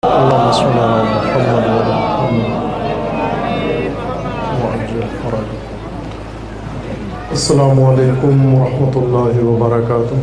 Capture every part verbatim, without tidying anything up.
اللهم صل على محمد وعلى محمد وعجل فرجه. السلام علیکم ورحمۃ اللہ وبرکاتہ.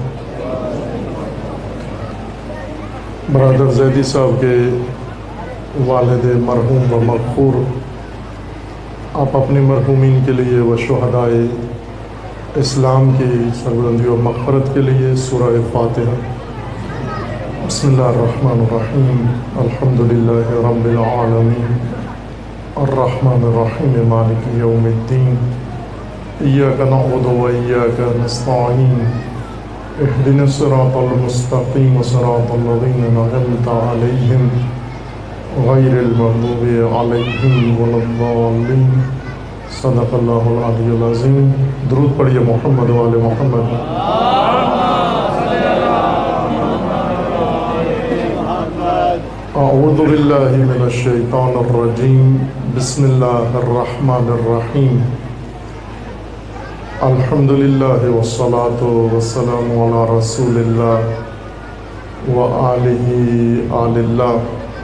برادر زیدی صاحب کے والد مرحوم و مغفور، آپ اپنی مرحومین کے لیے و شہدائے اسلام کی سربلندی و مغفرت کے لیے سورہ فاتحہ. بسم اللہ الرحمن الرحیم. الحمد للہ رب العالمین الرحمن الرحیم مالک یوم الدین. ایاک نعبد و ایاک نستعین. اهدنا الصراط المستقیم صراط الذین انعمت علیہم غیر المغضوب علیہم ولا الضالین. صدق اللہ العلی العظیم. درود پڑھیے محمد و آل محمد. اعوذ باللہ من الشیطان الرجیم. بسم اللہ الرحمن الرحیم. الحمدللہ والصلاة والسلام علی رسول اللہ وآلہ آل اللہ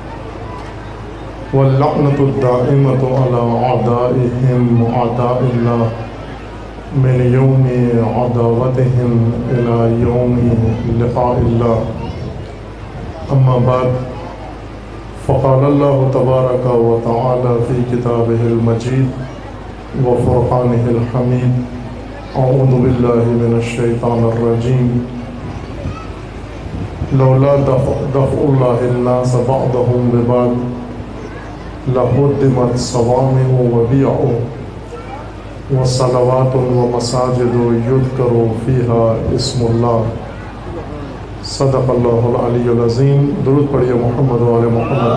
واللعنۃ الدائمۃ علی اعدائہم اعداء اللہ من یوم عداوتہم الی یوم لقاء اللہ. اما بعد، فقال اللہ تبارک و تعالی فی کتابہ المجید و فرقانہ الحمید. اعوذ باللہ من الشیطان الرجیم. لولا دفع اللہ الناس بعضهم ببعض لہدمت صوامع وبیع وصلوات ومساجد یذکر فیہا اسم اللہ. صدق اللہ العلی العظیم. درود پڑھیے محمد و آل محمد.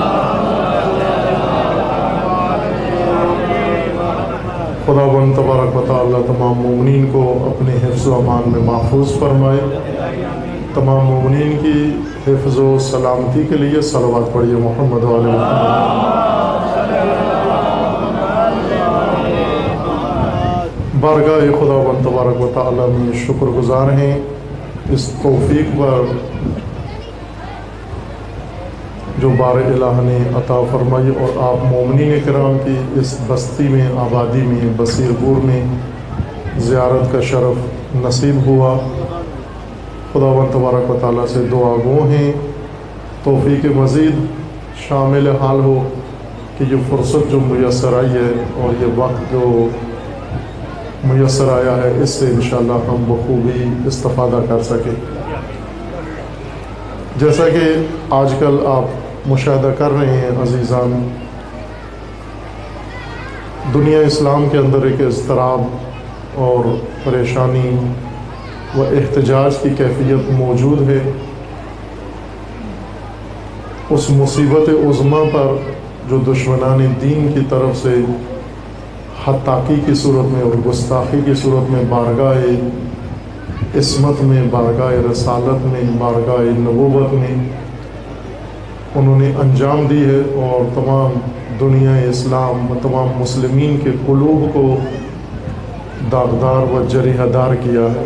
خداوند تبارک و تعالی تمام مومنین کو اپنے حفظ و امان میں محفوظ فرمائے. تمام مومنین کی حفظ و سلامتی کے لیے صلوات پڑھیے محمد و آل محمد. بارگاہ خداوند تبارک و تعالی میں شکر گزار ہیں اس توفیق پر جو بار الہ نے عطا فرمائی اور آپ مومنین کرام کی اس بستی میں، آبادی میں، بصیر پور میں زیارت کا شرف نصیب ہوا. خداوند تبارک و تعالیٰ سے دعا گو ہیں توفیق مزید شامل حال ہو کہ یہ فرصت جو میسر آئی ہے اور یہ وقت جو میسر آیا ہے اس سے انشاءاللہ ہم بخوبی استفادہ کر سکیں. جیسا کہ آج کل آپ مشاہدہ کر رہے ہیں عزیزان، دنیا اسلام کے اندر ایک اضطراب اور پریشانی و احتجاج کی کیفیت موجود ہے. اس مصیبت عظمیٰ پر جو دشمنان دین کی طرف سے حتاقی کی صورت میں اور گستاخی کی صورت میں بارگاہ عصمت میں، بارگاہ رسالت میں، بارگاہ نبوت میں انہوں نے انجام دی ہے اور تمام دنیا اسلام و تمام مسلمین کے قلوب کو داغدار و جریحہ دار کیا ہے.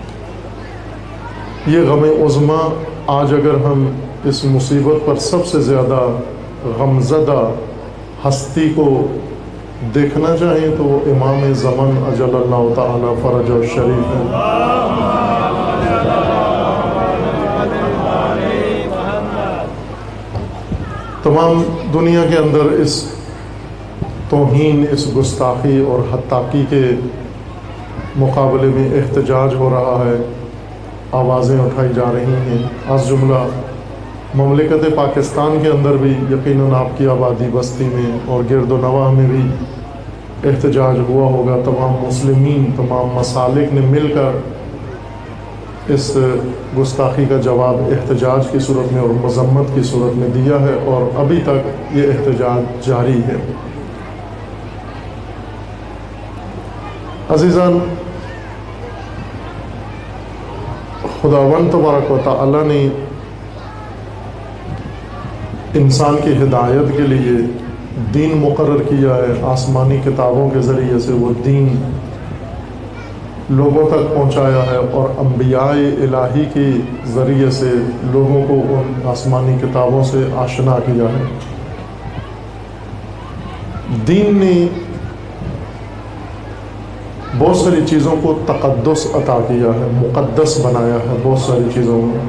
یہ غم عظمیٰ آج اگر ہم اس مصیبت پر سب سے زیادہ غمزدہ ہستی کو دیکھنا چاہیں تو وہ امام زمان اجل اللہ تعالی فرج الشریف ہے. تمام دنیا کے اندر اس توہین، اس گستاخی اور حتاقی کے مقابلے میں احتجاج ہو رہا ہے، آوازیں اٹھائی جا رہی ہیں. از جملہ مملکت پاکستان کے اندر بھی یقیناً آپ کی آبادی بستی میں اور گرد و نواح میں بھی احتجاج ہوا ہوگا. تمام مسلمین، تمام مسالک نے مل کر اس گستاخی کا جواب احتجاج کی صورت میں اور مذمت کی صورت میں دیا ہے اور ابھی تک یہ احتجاج جاری ہے. عزیزان، خداوند تبارک و تعالی نے انسان کی ہدایت کے لیے دین مقرر کیا ہے. آسمانی کتابوں کے ذریعے سے وہ دین لوگوں تک پہنچایا ہے اور انبیاء الہی کے ذریعے سے لوگوں کو ان آسمانی کتابوں سے آشنا کیا ہے۔ دین نے بہت ساری چیزوں کو تقدس عطا کیا ہے، مقدس بنایا ہے بہت ساری چیزوں میں،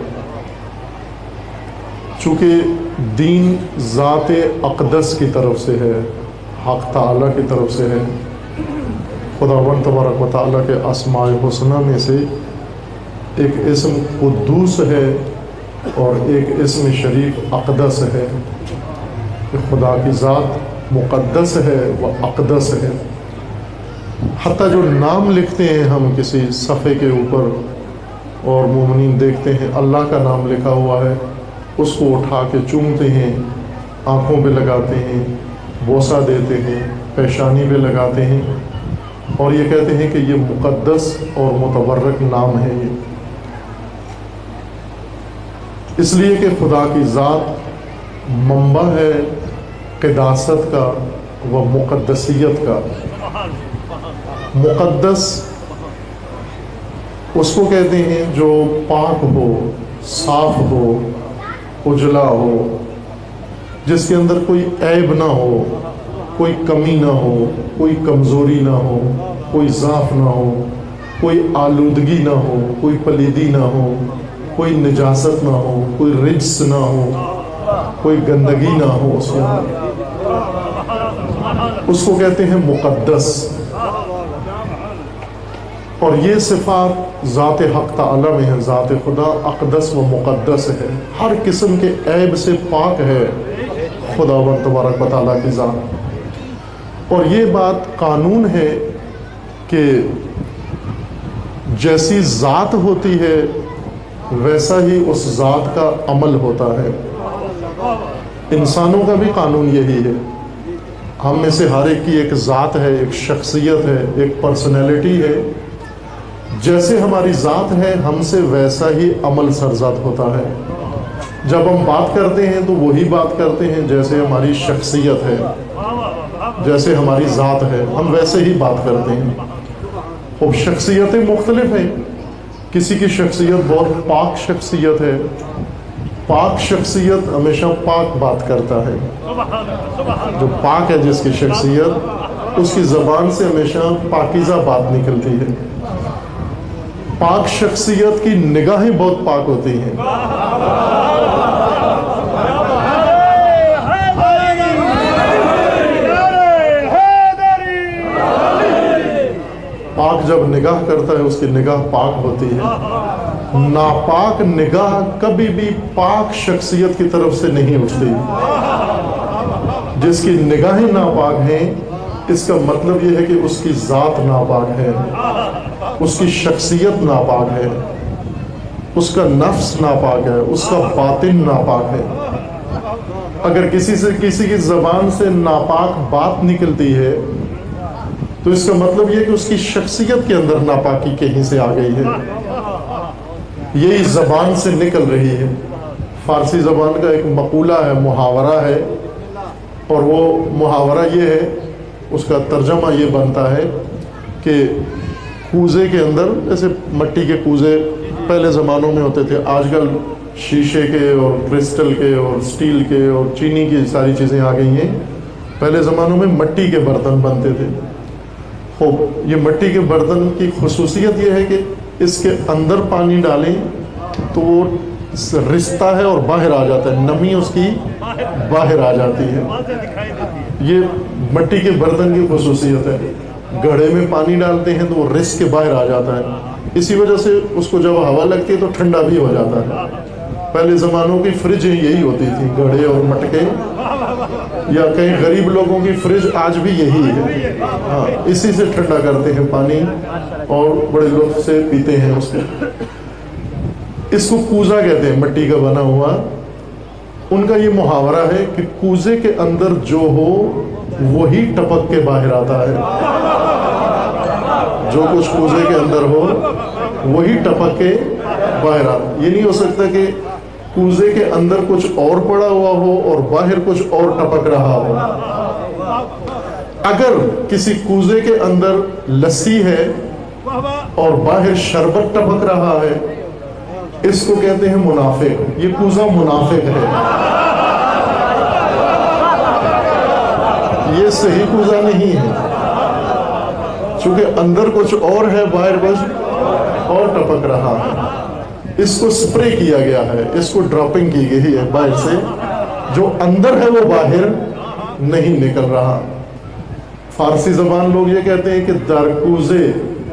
چونکہ دین ذات اقدس کی طرف سے ہے، حق تعالیٰ کی طرف سے ہے۔ خداوند تبارک و تعالیٰ کے اسماء الحسنہ میں سے ایک اسم قدوس ہے اور ایک اسم شریف اقدس ہے، کہ خدا کی ذات مقدس ہے و اقدس ہے۔ حتیٰ جو نام لکھتے ہیں ہم کسی صفحے کے اوپر اور مومنین دیکھتے ہیں اللہ کا نام لکھا ہوا ہے، اس کو اٹھا کے چومتے ہیں، آنکھوں پہ لگاتے ہیں، بوسہ دیتے ہیں، پیشانی پہ لگاتے ہیں اور یہ کہتے ہیں کہ یہ مقدس اور متبرک نام ہے۔ یہ اس لیے کہ خدا کی ذات منبع ہے قداست کا و مقدسیت کا۔ مقدس اس کو کہتے ہیں جو پاک ہو، صاف ہو، اجلا ہو، جس کے اندر کوئی عیب نہ ہو، کوئی کمی نہ ہو، کوئی کمزوری نہ ہو، کوئی ضعف نہ ہو، کوئی آلودگی نہ ہو، کوئی پلیدی نہ ہو، کوئی نجاست نہ ہو، کوئی رجس نہ ہو، کوئی گندگی نہ ہو اس کے اندر، اس کو کہتے ہیں مقدس۔ اور یہ صفات ذات حق تعالی میں ہے، ذات خدا اقدس و مقدس ہے، ہر قسم کے عیب سے پاک ہے خداوند تبارک و تعالیٰ کی ذات۔ اور یہ بات قانون ہے کہ جیسی ذات ہوتی ہے ویسا ہی اس ذات کا عمل ہوتا ہے۔ انسانوں کا بھی قانون یہی ہے، ہم میں سے ہر ایک کی ایک ذات ہے، ایک شخصیت ہے، ایک پرسنالٹی ہے۔ جیسے ہماری ذات ہے ہم سے ویسا ہی عمل سرزد ہوتا ہے۔ جب ہم بات کرتے ہیں تو وہی بات کرتے ہیں جیسے ہماری شخصیت ہے، جیسے ہماری ذات ہے ہم ویسے ہی بات کرتے ہیں۔ اب شخصیتیں مختلف ہیں، کسی کی شخصیت بہت پاک شخصیت ہے، پاک شخصیت ہمیشہ پاک بات کرتا ہے، جو پاک ہے جس کی شخصیت اس کی زبان سے ہمیشہ پاکیزہ بات نکلتی ہے۔ پاک شخصیت کی نگاہیں بہت پاک ہوتی ہیں، پاک جب نگاہ کرتا ہے اس کی نگاہ پاک ہوتی ہے۔ ناپاک نگاہ کبھی بھی پاک شخصیت کی طرف سے نہیں اٹھتی۔ جس کی نگاہیں ناپاک ہیں اس کا مطلب یہ ہے کہ اس کی ذات ناپاک ہے، اس کی شخصیت ناپاک ہے، اس کا نفس ناپاک ہے، اس کا باطن ناپاک ہے۔ اگر کسی سے کسی کی زبان سے ناپاک بات نکلتی ہے تو اس کا مطلب یہ کہ اس کی شخصیت کے اندر ناپاکی کہیں سے آ گئی ہے، یہی زبان سے نکل رہی ہے۔ فارسی زبان کا ایک مقولہ ہے، محاورہ ہے، اور وہ محاورہ یہ ہے، اس کا ترجمہ یہ بنتا ہے کہ کوزے کے اندر، جیسے مٹی کے کوزے پہلے زمانوں میں ہوتے تھے، آج کل شیشے کے اور کرسٹل کے اور سٹیل کے اور چینی کی ساری چیزیں آ گئی ہیں، پہلے زمانوں میں مٹی کے برتن بنتے تھے۔ خوب، یہ مٹی کے برتن کی خصوصیت یہ ہے کہ اس کے اندر پانی ڈالیں تو وہ رستا ہے اور باہر آ جاتا ہے، نمی اس کی باہر آ جاتی ہے۔ یہ مٹی کے برتن کی خصوصیت ہے۔ گھڑے میں پانی ڈالتے ہیں تو وہ رس کے باہر آ جاتا ہے، اسی وجہ سے اس کو جب ہوا لگتی ہے تو ٹھنڈا بھی ہو جاتا ہے۔ پہلے زمانوں کی فریجیں یہی ہوتی تھی، گھڑے اور مٹکے، یا کئی غریب لوگوں کی فریج آج بھی یہی ہے، ہاں اسی سے ٹھنڈا کرتے ہیں پانی اور بڑے لطف سے پیتے ہیں اس کو۔ اس کو کوزہ کہتے ہیں، مٹی کا بنا ہوا۔ ان کا یہ محاورہ ہے کہ کوزے کے اندر جو ہو وہی ٹپک کے باہر آتا ہے، جو کچھ کوزے کے اندر ہو وہی ٹپک کے باہر آتا ہے۔ یہ نہیں ہو سکتا کہ کوزے کے اندر کچھ اور پڑا ہوا ہو اور باہر کچھ اور ٹپک رہا ہو۔ اگر کسی کوزے کے اندر لسی ہے اور باہر شربت ٹپک رہا ہے، اس کو کہتے ہیں منافق. یہ کوزہ منافق ہے، یہ صحیح کوزہ نہیں ہے، چونکہ اندر کچھ اور ہے، باہر کچھ اور ٹپک رہا ہے. اس کو سپرے کیا گیا ہے، اس کو ڈراپنگ کی گئی ہے باہر سے، جو اندر ہے وہ باہر نہیں نکل رہا. فارسی زبان لوگ یہ کہتے ہیں کہ در کوزه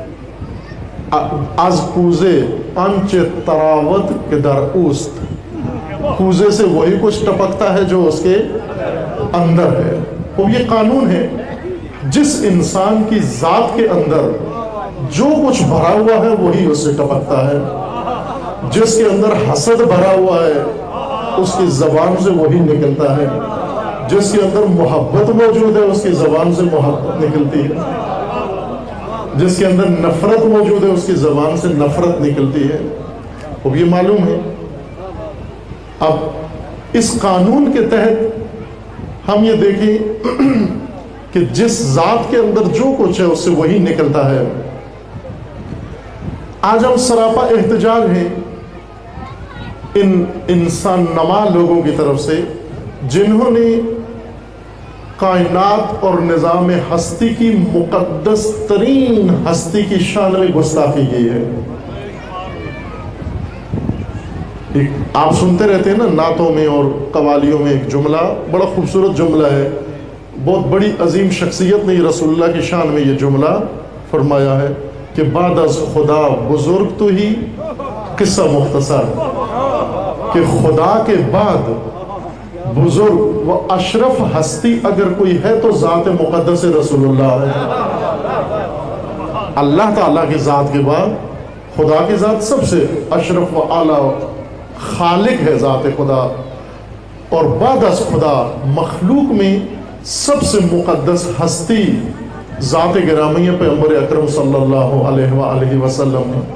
از کوزه آنچه تراوت که در اوست. کوزے سے وہی کچھ ٹپکتا ہے جو اس کے اندر ہے. وہ یہ قانون ہے، جس انسان کی ذات کے اندر جو کچھ بھرا ہوا ہے وہی اس سے ٹپکتا ہے. جس کے اندر حسد بھرا ہوا ہے اس کی زبان سے وہی نکلتا ہے. جس کے اندر محبت موجود ہے اس کی زبان سے محبت نکلتی ہے. جس کے اندر نفرت موجود ہے اس کی زبان سے نفرت نکلتی ہے. اب یہ معلوم ہے. اب اس قانون کے تحت ہم یہ دیکھیں کہ جس ذات کے اندر جو کچھ ہے اس سے وہی نکلتا ہے. آج ہم سراپا احتجاج ہیں ان انسان نما لوگوں کی طرف سے جنہوں نے کائنات اور نظام ہستی کی مقدس ترین ہستی کی شان میں گستاخی کی ہے. آپ سنتے رہتے ہیں نا نعتوں میں اور قوالیوں میں ایک جملہ، بڑا خوبصورت جملہ ہے، بہت بڑی عظیم شخصیت نے رسول اللہ کی شان میں یہ جملہ فرمایا ہے کہ بعد از خدا بزرگ تو ہی قصہ مختصر، کہ خدا کے بعد بزرگ و اشرف ہستی اگر کوئی ہے تو ذات مقدس رسول اللہ ہے. اللہ تعالیٰ کی ذات کے بعد خدا کی ذات سب سے اشرف و اعلیٰ خالق ہے ذات خدا، اور بعد از خدا مخلوق میں سب سے مقدس ہستی ذات گرامی پیغمبر اکرم صلی اللہ علیہ وآلہ وسلم ہے.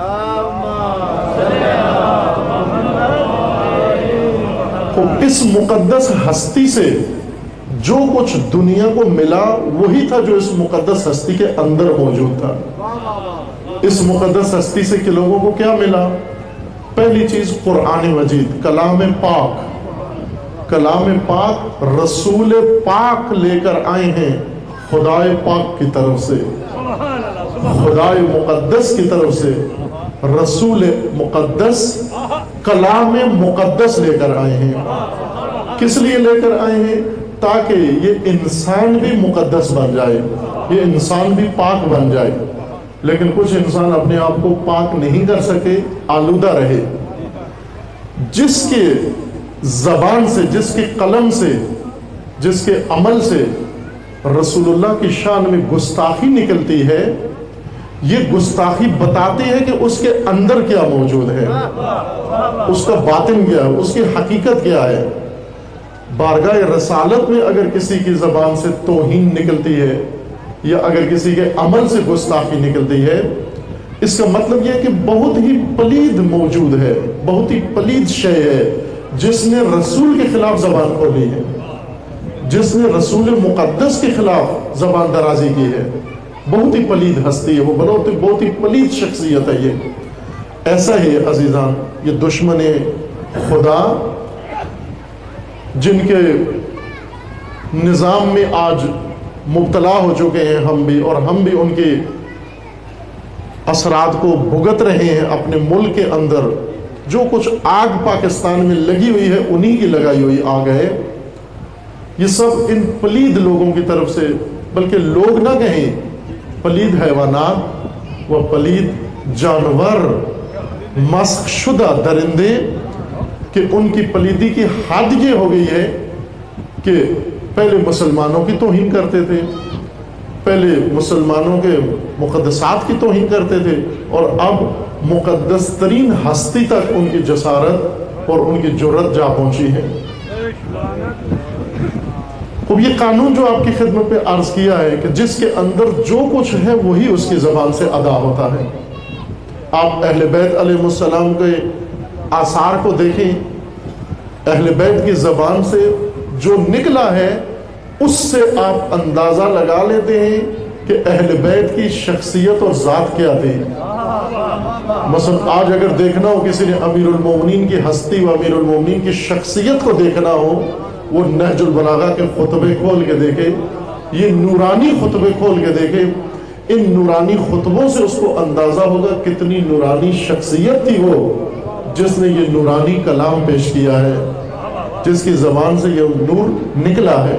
اس مقدس ہستی سے جو کچھ دنیا کو ملا وہی تھا جو اس مقدس ہستی کے اندر موجود تھا. اس مقدس ہستی سے کہ لوگوں کو کیا ملا؟ پہلی چیز قرآن مجید، کلام پاک. کلام پاک رسول پاک لے کر آئے ہیں خدائے پاک کی طرف سے، خدائے مقدس کی طرف سے. رسول مقدس کلام مقدس لے کر آئے ہیں. کس لیے لے کر آئے ہیں؟ تاکہ یہ انسان بھی مقدس بن جائے، یہ انسان بھی پاک بن جائے. لیکن کچھ انسان اپنے آپ کو پاک نہیں کر سکے، آلودہ رہے. جس کے زبان سے، جس کے قلم سے، جس کے عمل سے رسول اللہ کی شان میں گستاخی نکلتی ہے، یہ گستاخی بتاتی ہے کہ اس کے اندر کیا موجود ہے، اس کا باطن کیا ہے، اس کی حقیقت کیا ہے. بارگاہ رسالت میں اگر کسی کی زبان سے توہین نکلتی ہے یا اگر کسی کے عمل سے گستاخی نکلتی ہے، اس کا مطلب یہ ہے کہ بہت ہی پلید موجود ہے، بہت ہی پلید شے ہے جس نے رسول کے خلاف زبان کھولی ہے، جس نے رسول مقدس کے خلاف زبان درازی کی ہے. بہت ہی پلید ہستی ہے وہ، بہت ہی بہت ہی پلید شخصیت ہے یہ. ایسا ہی عزیزان یہ دشمن خدا جن کے نظام میں آج مبتلا ہو چکے ہیں ہم بھی، اور ہم بھی ان کے اثرات کو بھگت رہے ہیں اپنے ملک کے اندر. جو کچھ آگ پاکستان میں لگی ہوئی ہے انہی کی لگائی ہوئی آگ ہے. یہ سب ان پلید لوگوں کی طرف سے، بلکہ لوگ نہ کہیں، پلید حیوانات و پلید جانور، مسخ شدہ درندے، کہ ان کی پلیدی کی حد یہ ہو گئی ہے کہ پہلے مسلمانوں کی توہین کرتے تھے، پہلے مسلمانوں کے مقدسات کی توہین کرتے تھے، اور اب مقدس ترین ہستی تک ان کی جسارت اور ان کی جرت جا پہنچی ہے. اب یہ قانون جو آپ کی خدمت پہ عرض کیا ہے کہ جس کے اندر جو کچھ ہے وہی اس کی زبان سے ادا ہوتا ہے. آپ اہل بیت علیہ السلام کے آثار کو دیکھیں، اہل بیت کی زبان سے جو نکلا ہے اس سے آپ اندازہ لگا لیتے ہیں کہ اہل بیت کی شخصیت اور ذات کیا تھی. مثلا آج اگر دیکھنا ہو کسی نے امیر المومنین کی ہستی و امیر المومنین کی شخصیت کو دیکھنا ہو، وہ نہج البلاغہ کے خطبے کھول کے دیکھے، یہ نورانی خطبے کھول کے دیکھے. ان نورانی خطبوں سے اس کو اندازہ ہوگا کتنی نورانی شخصیت تھی وہ، جس نے یہ نورانی کلام پیش کیا ہے، جس کی زبان سے یہ نور نکلا ہے،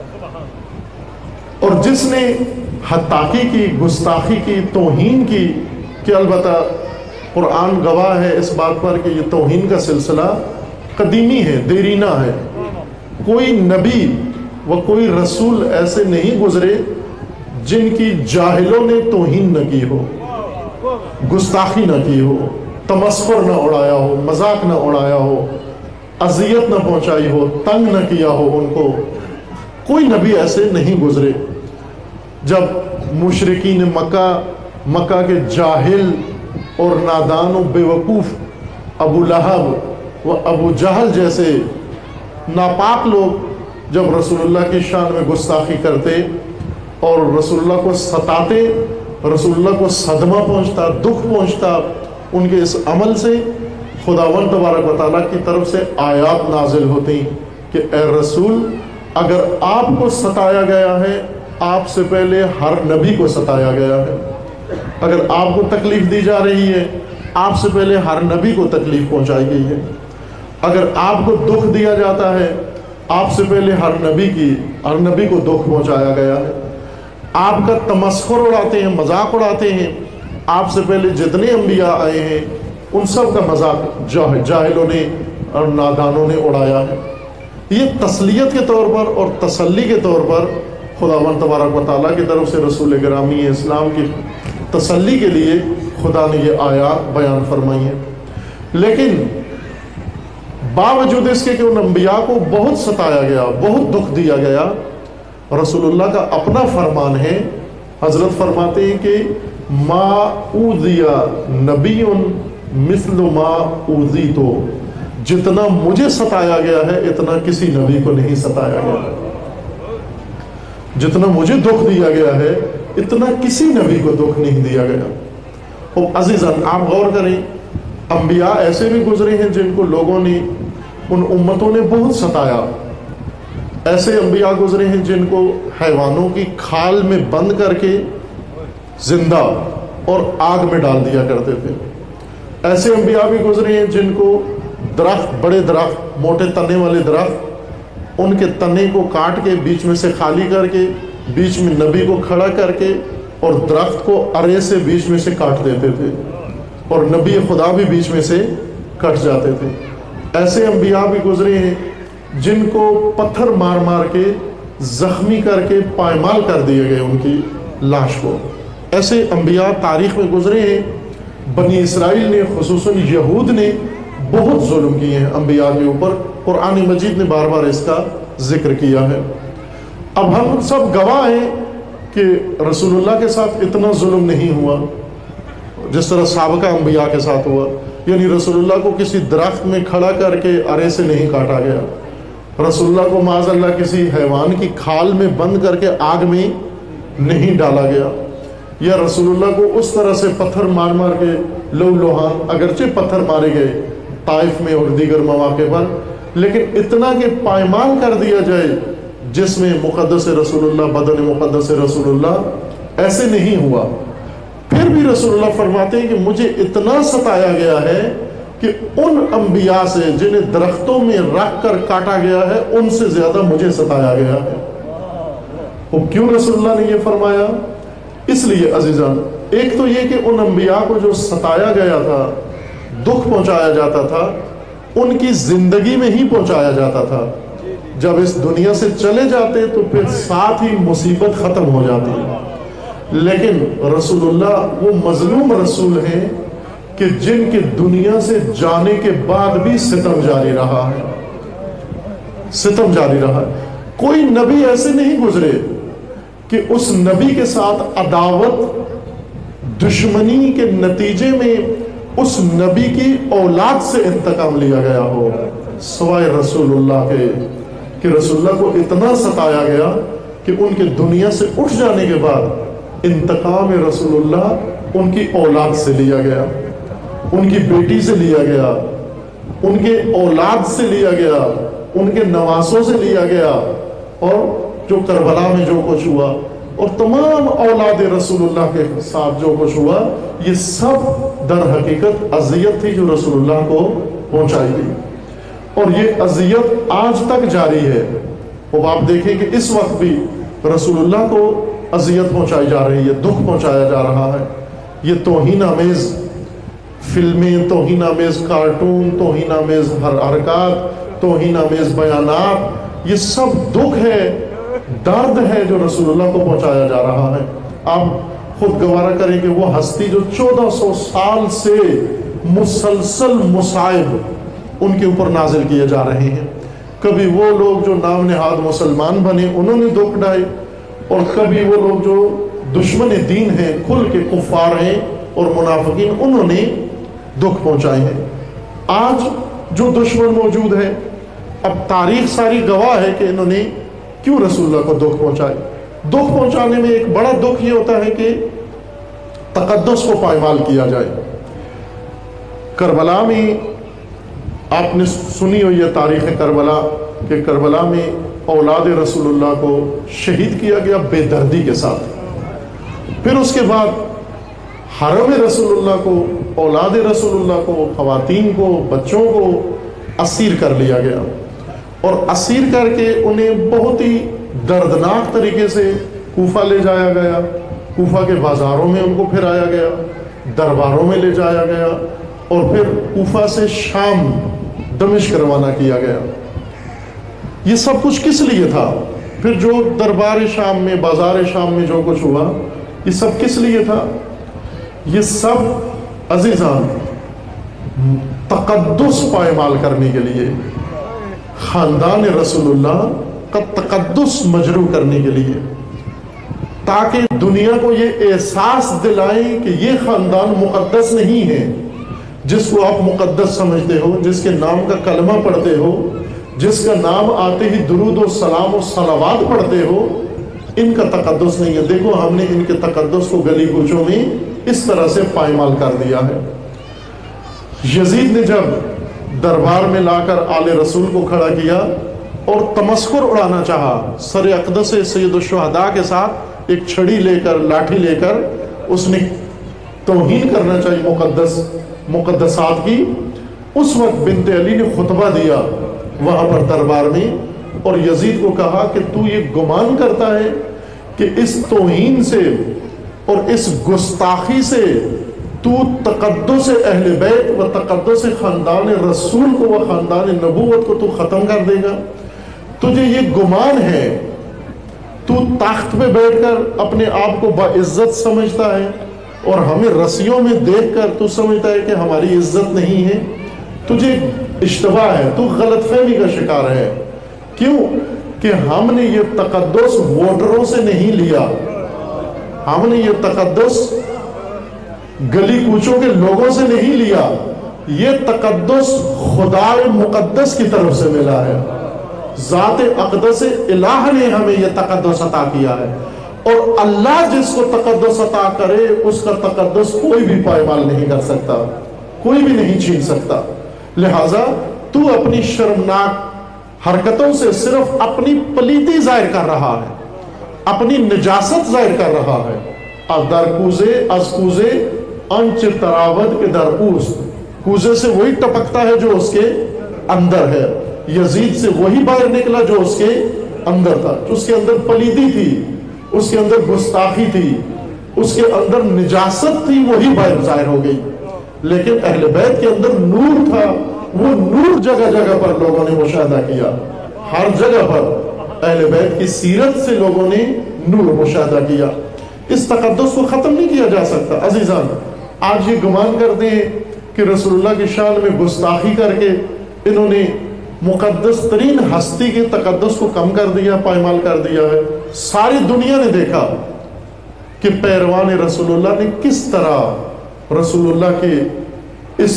اور جس نے حتاقی کی، گستاخی کی، توہین کی. کہ البتہ قرآن گواہ ہے اس بات پر کہ یہ توہین کا سلسلہ قدیمی ہے، دیرینہ ہے. کوئی نبی و کوئی رسول ایسے نہیں گزرے جن کی جاہلوں نے توہین نہ کی ہو، گستاخی نہ کی ہو، تمسخر نہ اڑایا ہو، مذاق نہ اڑایا ہو، اذیت نہ پہنچائی ہو، تنگ نہ کیا ہو ان کو. کوئی نبی ایسے نہیں گزرے. جب مشرکین مکہ، مکہ کے جاہل اور نادان و بیوقوف ابو لہب و ابو جہل جیسے ناپاک لوگ جب رسول اللہ کی شان میں گستاخی کرتے اور رسول اللہ کو ستاتے، رسول اللہ کو صدمہ پہنچتا، دکھ پہنچتا ان کے اس عمل سے، خداوند تبارک و تعالیٰ کی طرف سے آیات نازل ہوتی کہ اے رسول، اگر آپ کو ستایا گیا ہے، آپ سے پہلے ہر نبی کو ستایا گیا ہے. اگر آپ کو تکلیف دی جا رہی ہے، آپ سے پہلے ہر نبی کو تکلیف پہنچائی گئی ہے. اگر آپ کو دکھ دیا جاتا ہے، آپ سے پہلے ہر نبی کی ہر نبی کو دکھ پہنچایا گیا ہے. آپ کا تمسخر اڑاتے ہیں، مذاق اڑاتے ہیں، آپ سے پہلے جتنے انبیاء آئے ہیں ان سب کا مذاق جاہلوں نے اور نادانوں نے اڑایا ہے. یہ تسلیت کے طور پر اور تسلی کے طور پر خداوند تبارک و تعالیٰ کی طرف سے رسول گرامی اسلام کی تسلی کے لیے خدا نے یہ آیات بیان فرمائی ہیں. لیکن باوجود اس کے کہ ان انبیاء کو بہت ستایا گیا، بہت دکھ دیا گیا، رسول اللہ کا اپنا فرمان ہے. حضرت فرماتے ہیں کہ ما اوذی نبی مثل ما اوذیت، جتنا مجھے ستایا گیا ہے اتنا کسی نبی کو نہیں ستایا گیا. جتنا مجھے دکھ دیا گیا ہے اتنا کسی نبی کو دکھ نہیں دیا گیا. اور عزیزاً آپ غور کریں، انبیاء ایسے بھی گزرے ہیں جن کو لوگوں نے، ان امتوں نے بہت ستایا. ایسے انبیاء گزرے ہیں جن کو حیوانوں کی کھال میں بند کر کے زندہ اور آگ میں ڈال دیا کرتے تھے. ایسے انبیاء بھی گزرے ہیں جن کو درخت، بڑے درخت، موٹے تنے والے درخت، ان کے تنے کو کاٹ کے بیچ میں سے خالی کر کے بیچ میں نبی کو کھڑا کر کے اور درخت کو ارے سے بیچ میں سے کاٹ دیتے تھے اور نبی خدا بھی بیچ میں سے کٹ جاتے تھے. ایسے انبیاء بھی گزرے ہیں جن کو پتھر مار مار کے زخمی کر کے پائمال کر دیے گئے ان کی لاش کو. ایسے انبیاء تاریخ میں گزرے ہیں. بنی اسرائیل نے، خصوصاً یہود نے بہت ظلم کیے ہیں انبیاء کے اوپر. قرآن مجید نے بار بار اس کا ذکر کیا ہے. اب ہم سب گواہ ہیں کہ رسول اللہ کے ساتھ اتنا ظلم نہیں ہوا جس طرح سابقہ انبیاء کے ساتھ ہوا. یعنی رسول اللہ کو کسی درخت میں کھڑا کر کے ارے سے نہیں کاٹا گیا. رسول اللہ کو معاذ اللہ کسی حیوان کی کھال میں بند کر کے آگ میں نہیں ڈالا گیا. یا رسول اللہ کو اس طرح سے پتھر مار مار کے لو لوہان، اگرچہ پتھر مارے گئے طائف میں اور دیگر مواقع پر، لیکن اتنا کہ پائمال کر دیا جائے جس میں مقدس رسول اللہ، بدن مقدس رسول اللہ، ایسے نہیں ہوا. پھر بھی رسول اللہ فرماتے ہیں کہ مجھے اتنا ستایا گیا ہے کہ ان انبیاء سے جنہیں درختوں میں رکھ کر کاٹا گیا ہے ان سے زیادہ مجھے ستایا گیا ہے. وہ کیوں رسول اللہ نے یہ فرمایا؟ اس لیے عزیزان، ایک تو یہ کہ ان انبیاء کو جو ستایا گیا تھا، دکھ پہنچایا جاتا تھا، ان کی زندگی میں ہی پہنچایا جاتا تھا. جب اس دنیا سے چلے جاتے تو پھر ساتھ ہی مصیبت ختم ہو جاتی. لیکن رسول اللہ وہ مظلوم رسول ہیں کہ جن کے دنیا سے جانے کے بعد بھی ستم جاری رہا ہے، ستم جاری رہا ہے. کوئی نبی ایسے نہیں گزرے کہ اس نبی کے ساتھ عداوت، دشمنی کے نتیجے میں اس نبی کی اولاد سے انتقام لیا گیا ہو، سوائے رسول اللہ کے. کہ رسول اللہ کو اتنا ستایا گیا کہ ان کے دنیا سے اٹھ جانے کے بعد انتقام رسول اللہ ان کی اولاد سے لیا گیا، ان کی بیٹی سے لیا گیا، ان کے اولاد سے لیا گیا، ان کے نواسوں سے لیا گیا، اور جو کربلا میں جو کچھ ہوا اور تمام اولاد رسول اللہ کے ساتھ جو کچھ ہوا، یہ سب در حقیقت اذیت تھی جو رسول اللہ کو پہنچائی گئی، اور یہ اذیت آج تک جاری ہے۔ اب آپ دیکھیں کہ اس وقت بھی رسول اللہ کو اذیت پہنچائی جا رہی ہے، دکھ پہنچایا جا رہا ہے۔ یہ توہین آمیز فلمیں، توہین آمیز کارٹون، توہین آمیز حرکات، توہین آمیز بیانات، یہ سب دکھ ہے، درد ہے جو رسول اللہ کو پہنچایا جا رہا ہے۔ آپ خود گوارا کریں کہ وہ ہستی جو چودہ سو سال سے مسلسل مصائب ان کے اوپر نازل کیے جا رہے ہیں، کبھی وہ لوگ جو نام نہاد مسلمان بنے انہوں نے دکھ ڈائے، اور کبھی وہ لوگ جو دشمن دین ہیں، کھل کے کفار ہیں اور منافقین، انہوں نے دکھ پہنچائے ہیں۔ آج جو دشمن موجود ہے، اب تاریخ ساری گواہ ہے کہ انہوں نے کیوں رسول اللہ کو دکھ پہنچائے۔ دکھ پہنچانے میں ایک بڑا دکھ یہ ہوتا ہے کہ تقدس کو پائمال کیا جائے۔ کربلا میں آپ نے سنی ہوئی ہے تاریخ کربلا کہ کربلا میں اولاد رسول اللہ کو شہید کیا گیا بے دردی کے ساتھ۔ پھر اس کے بعد حرم رسول اللہ کو، اولاد رسول اللہ کو، خواتین کو، بچوں کو اسیر کر لیا گیا، اور اسیر کر کے انہیں بہت ہی دردناک طریقے سے کوفہ لے جایا گیا، کوفہ کے بازاروں میں ان کو پھرایا گیا، درباروں میں لے جایا گیا، اور پھر کوفہ سے شام دمشق روانہ کیا گیا۔ یہ سب کچھ کس لیے تھا؟ پھر جو دربار شام میں، بازار شام میں جو کچھ ہوا، یہ سب کس لیے تھا؟ یہ سب عزیزان تقدس پائمال کرنے کے لیے، خاندان رسول اللہ کا تقدس مجروح کرنے کے لیے، تاکہ دنیا کو یہ احساس دلائیں کہ یہ خاندان مقدس نہیں ہے، جس کو آپ مقدس سمجھتے ہو، جس کے نام کا کلمہ پڑھتے ہو، جس کا نام آتے ہی درود و سلام و صلوات پڑھتے ہو، ان کا تقدس نہیں ہے۔ دیکھو ہم نے ان کے تقدس کو گلی کوچوں میں اس طرح سے پائمال کر دیا ہے۔ یزید نے جب دربار میں لا کر آل رسول کو کھڑا کیا اور تمسخر اڑانا چاہا، سر اقدس سید الشہداء کے ساتھ ایک چھڑی لے کر، لاٹھی لے کر اس نے توہین کرنا چاہیے مقدس مقدسات کی، اس وقت بنت علی نے خطبہ دیا وہاں پر دربار میں، اور یزید کو کہا کہ تو یہ گمان کرتا ہے کہ اس توہین سے اور اس گستاخی سے تو تقدس اہل بیت و تقدس خاندان رسول کو و خاندان نبوت کو تو ختم کر دے گا؟ تجھے یہ گمان ہے، تو تخت پہ بیٹھ کر اپنے آپ کو باعزت سمجھتا ہے، اور ہمیں رسیوں میں دیکھ کر تو سمجھتا ہے کہ ہماری عزت نہیں ہے۔ تجھے اشتباہ ہے، تو غلط فہمی کا شکار ہے۔ کیوں کہ ہم نے یہ تقدس ووٹروں سے نہیں لیا، ہم نے یہ تقدس گلی کوچوں کے لوگوں سے نہیں لیا، یہ تقدس خدا مقدس کی طرف سے ملا ہے۔ ذات اقدس الہ نے ہمیں یہ تقدس عطا کیا ہے، اور اللہ جس کو تقدس عطا کرے اس کا تقدس کوئی بھی پائمال نہیں کر سکتا، کوئی بھی نہیں چھین سکتا۔ لہٰذا تو اپنی شرمناک حرکتوں سے صرف اپنی پلیتی ظاہر کر رہا ہے، اپنی نجاست ظاہر کر رہا ہے۔ در کوزے از کوزے انچ تراود کے در اوست، کوزے سے وہی ٹپکتا ہے جو اس کے اندر ہے، یزید سے وہی باہر نکلا جو اس کے اندر تھا۔ اس کے اندر پلیتی تھی، اس کے اندر گستاخی تھی، اس کے اندر نجاست تھی، وہی باہر ظاہر ہو گئی۔ لیکن اہل بیت کے اندر نور تھا، وہ نور جگہ جگہ پر لوگوں نے مشاہدہ کیا، ہر جگہ پر اہل بیت کی سیرت سے لوگوں نے نور مشاہدہ کیا۔ اس تقدس کو ختم نہیں کیا جا سکتا۔ عزیزان، آج یہ گمان کرتے ہیں کہ رسول اللہ کی شان میں گستاخی کر کے انہوں نے مقدس ترین ہستی کے تقدس کو کم کر دیا، پائمال کر دیا ہے۔ ساری دنیا نے دیکھا کہ پیروان رسول اللہ نے کس طرح رسول اللہ کے اس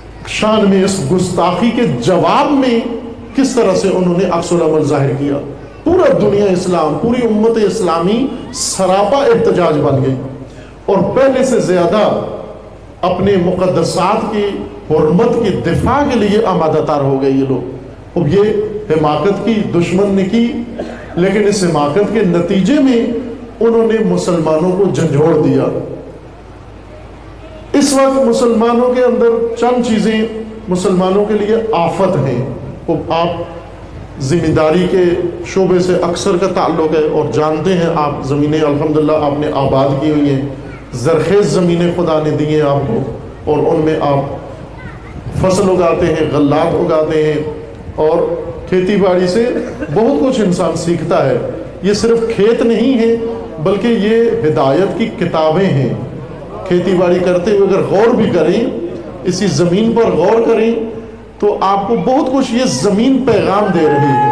شان میں، اس گستاخی کے جواب میں کس طرح سے انہوں نے عکس العمل ظاہر کیا۔ پورا دنیا اسلام، پوری امت اسلامی سراپا احتجاج بن گئی اور پہلے سے زیادہ اپنے مقدسات کی حرمت کی دفاع کے لیے آمادہ تار ہو گئے یہ لوگ۔ اب یہ حماقت کی دشمن نے کی، لیکن اس حماقت کے نتیجے میں انہوں نے مسلمانوں کو جھنجھوڑ دیا۔ اس وقت مسلمانوں کے اندر چند چیزیں مسلمانوں کے لیے آفت ہیں۔ اب آپ ذمہ داری کے شعبے سے اکثر کا تعلق ہے اور جانتے ہیں آپ زمینیں الحمدللہ آپ نے آباد کی ہوئی ہیں، زرخیز زمینیں خدا نے دی ہیں آپ کو، اور ان میں آپ فصل اگاتے ہیں، غلات اگاتے ہیں، اور کھیتی باڑی سے بہت کچھ انسان سیکھتا ہے۔ یہ صرف کھیت نہیں ہے بلکہ یہ ہدایت کی کتابیں ہیں۔ کھیتی باڑی کرتے ہوئے اگر غور بھی کریں، اسی زمین پر غور کریں، تو آپ کو بہت کچھ یہ زمین پیغام دے رہی ہے۔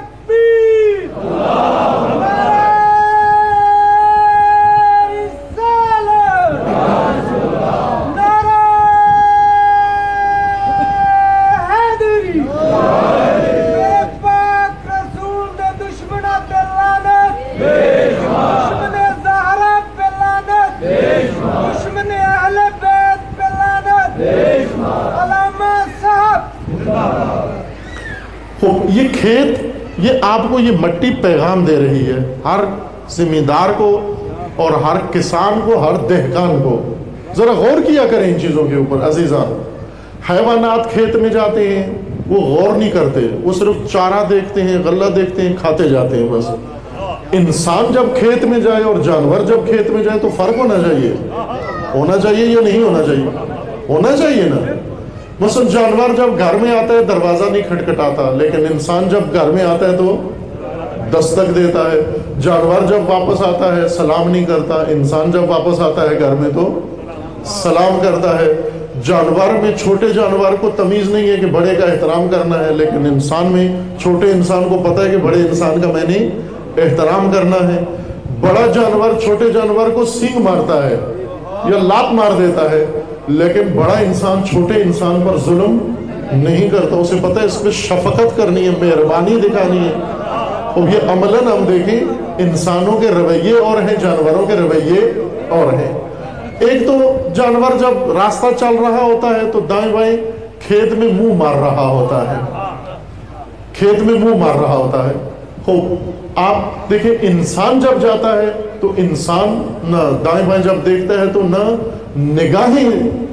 یہ کھیت، یہ آپ کو یہ مٹی پیغام دے رہی ہے، ہر ذمہ دار کو اور ہر کسان کو، ہر دہقان کو۔ ذرا غور کیا کریں ان چیزوں کے اوپر عزیزان۔ حیوانات کھیت میں جاتے ہیں، وہ غور نہیں کرتے، وہ صرف چارہ دیکھتے ہیں، غلہ دیکھتے ہیں، کھاتے جاتے ہیں بس۔ انسان جب کھیت میں جائے اور جانور جب کھیت میں جائے تو فرق ہونا چاہیے، ہونا چاہیے یا نہیں ہونا چاہیے؟ ہونا چاہیے نا۔ مثلا جانور جب گھر میں آتا ہے دروازہ نہیں کھٹکھٹاتا، لیکن انسان جب گھر میں آتا ہے تو دستک دیتا ہے۔ جانور جب واپس آتا ہے سلام نہیں کرتا، انسان جب واپس آتا ہے گھر میں تو سلام کرتا ہے۔ جانور میں، چھوٹے جانور کو تمیز نہیں ہے کہ بڑے کا احترام کرنا ہے، لیکن انسان میں چھوٹے انسان کو پتہ ہے کہ بڑے انسان کا میں نے احترام کرنا ہے۔ بڑا جانور چھوٹے جانور کو سینگ مارتا ہے یا لات مار دیتا ہے، لیکن بڑا انسان چھوٹے انسان پر ظلم نہیں کرتا، اسے پتہ ہے اس پہ شفقت کرنی ہے، مہربانی دکھانی ہے۔ اور یہ عملاً ہم دیکھیں انسانوں کے رویے اور ہیں، جانوروں کے رویے اور ہیں۔ ایک تو جانور جب راستہ چل رہا ہوتا ہے تو دائیں بائیں کھیت میں منہ مار رہا ہوتا ہے، کھیت میں منہ مار رہا ہوتا ہے۔ خوب آپ دیکھیں انسان جب جاتا ہے تو انسان نہ دائیں بائیں جب دیکھتا ہے تو نہ نگاہیں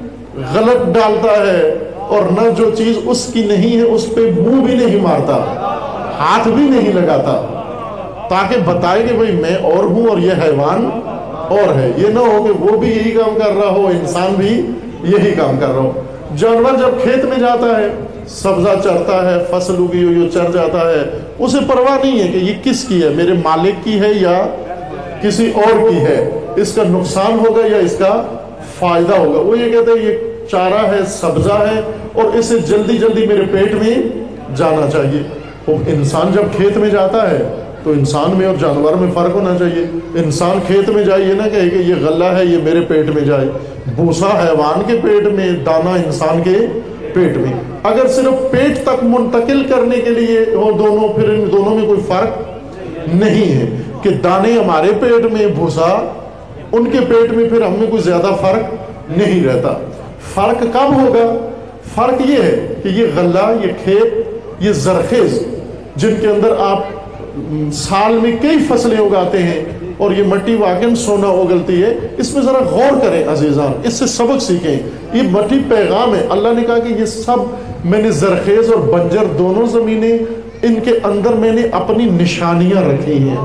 غلط ڈالتا ہے، اور نہ جو چیز اس کی نہیں ہے اس پہ منہ بھی نہیں مارتا، ہاتھ بھی نہیں لگاتا، تاکہ بتائے کہ بھئی میں اور ہوں اور یہ حیوان اور ہے۔ یہ نہ ہو کہ وہ بھی یہی کام کر رہا ہو، انسان بھی یہی کام کر رہا ہو۔ جانور جب کھیت میں جاتا ہے، سبزہ چرتا ہے، فصل اگی ہوئی چر جاتا ہے، اسے پرواہ نہیں ہے کہ یہ کس کی ہے، میرے مالک کی ہے یا کسی اور کی ہے، اس کا نقصان ہوگا یا اس کا فائدہ ہوگا۔ وہ یہ کہتے ہیں یہ چارہ ہے، سبزہ ہے، اور اسے جلدی جلدی میرے پیٹ میں جانا چاہیے۔ انسان جب کھیت میں جاتا ہے تو انسان میں اور جانور میں فرق ہونا چاہیے۔ انسان کھیت میں جائے یہ نہ کہے کہ یہ غلہ ہے یہ میرے پیٹ میں جائے، بھوسا حیوان کے پیٹ میں، دانا انسان کے پیٹ میں۔ اگر صرف پیٹ تک منتقل کرنے کے لیے اور دونوں، پھر ان دونوں میں کوئی فرق نہیں ہے کہ دانے ہمارے پیٹ میں، بھوسا ان کے پیٹ میں، پھر ہم میں کوئی زیادہ فرق نہیں رہتا۔ فرق کب ہوگا؟ فرق یہ ہے کہ یہ غلہ، یہ کھیت، یہ زرخیز جن کے اندر آپ سال میں کئی فصلیں اگاتے ہیں اور یہ مٹی واقعاً سونا اگلتی ہے، اس میں ذرا غور کریں عزیزان، اس سے سبق سیکھیں۔ یہ مٹی پیغام ہے۔ اللہ نے کہا کہ یہ سب میں نے زرخیز اور بنجر دونوں زمینیں، ان کے اندر میں نے اپنی نشانیاں رکھی ہیں،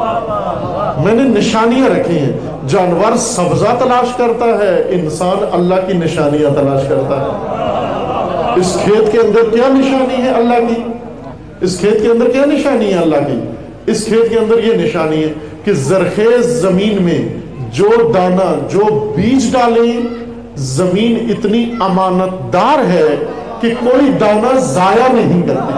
میں نے نشانیاں رکھی ہیں۔ جانور سبزہ تلاش کرتا ہے، انسان اللہ کی نشانیاں تلاش کرتا ہے۔ اس کھیت کے اندر کیا نشانی ہے اللہ کی؟ اس کھیت کے اندر کیا نشانی ہے اللہ کی؟ اس کھیت کے اندر یہ نشانی ہے کہ زرخیز زمین میں جو دانا، جو بیج ڈالیں، زمین اتنی امانت دار ہے کہ کوئی دانا ضائع نہیں کرتی۔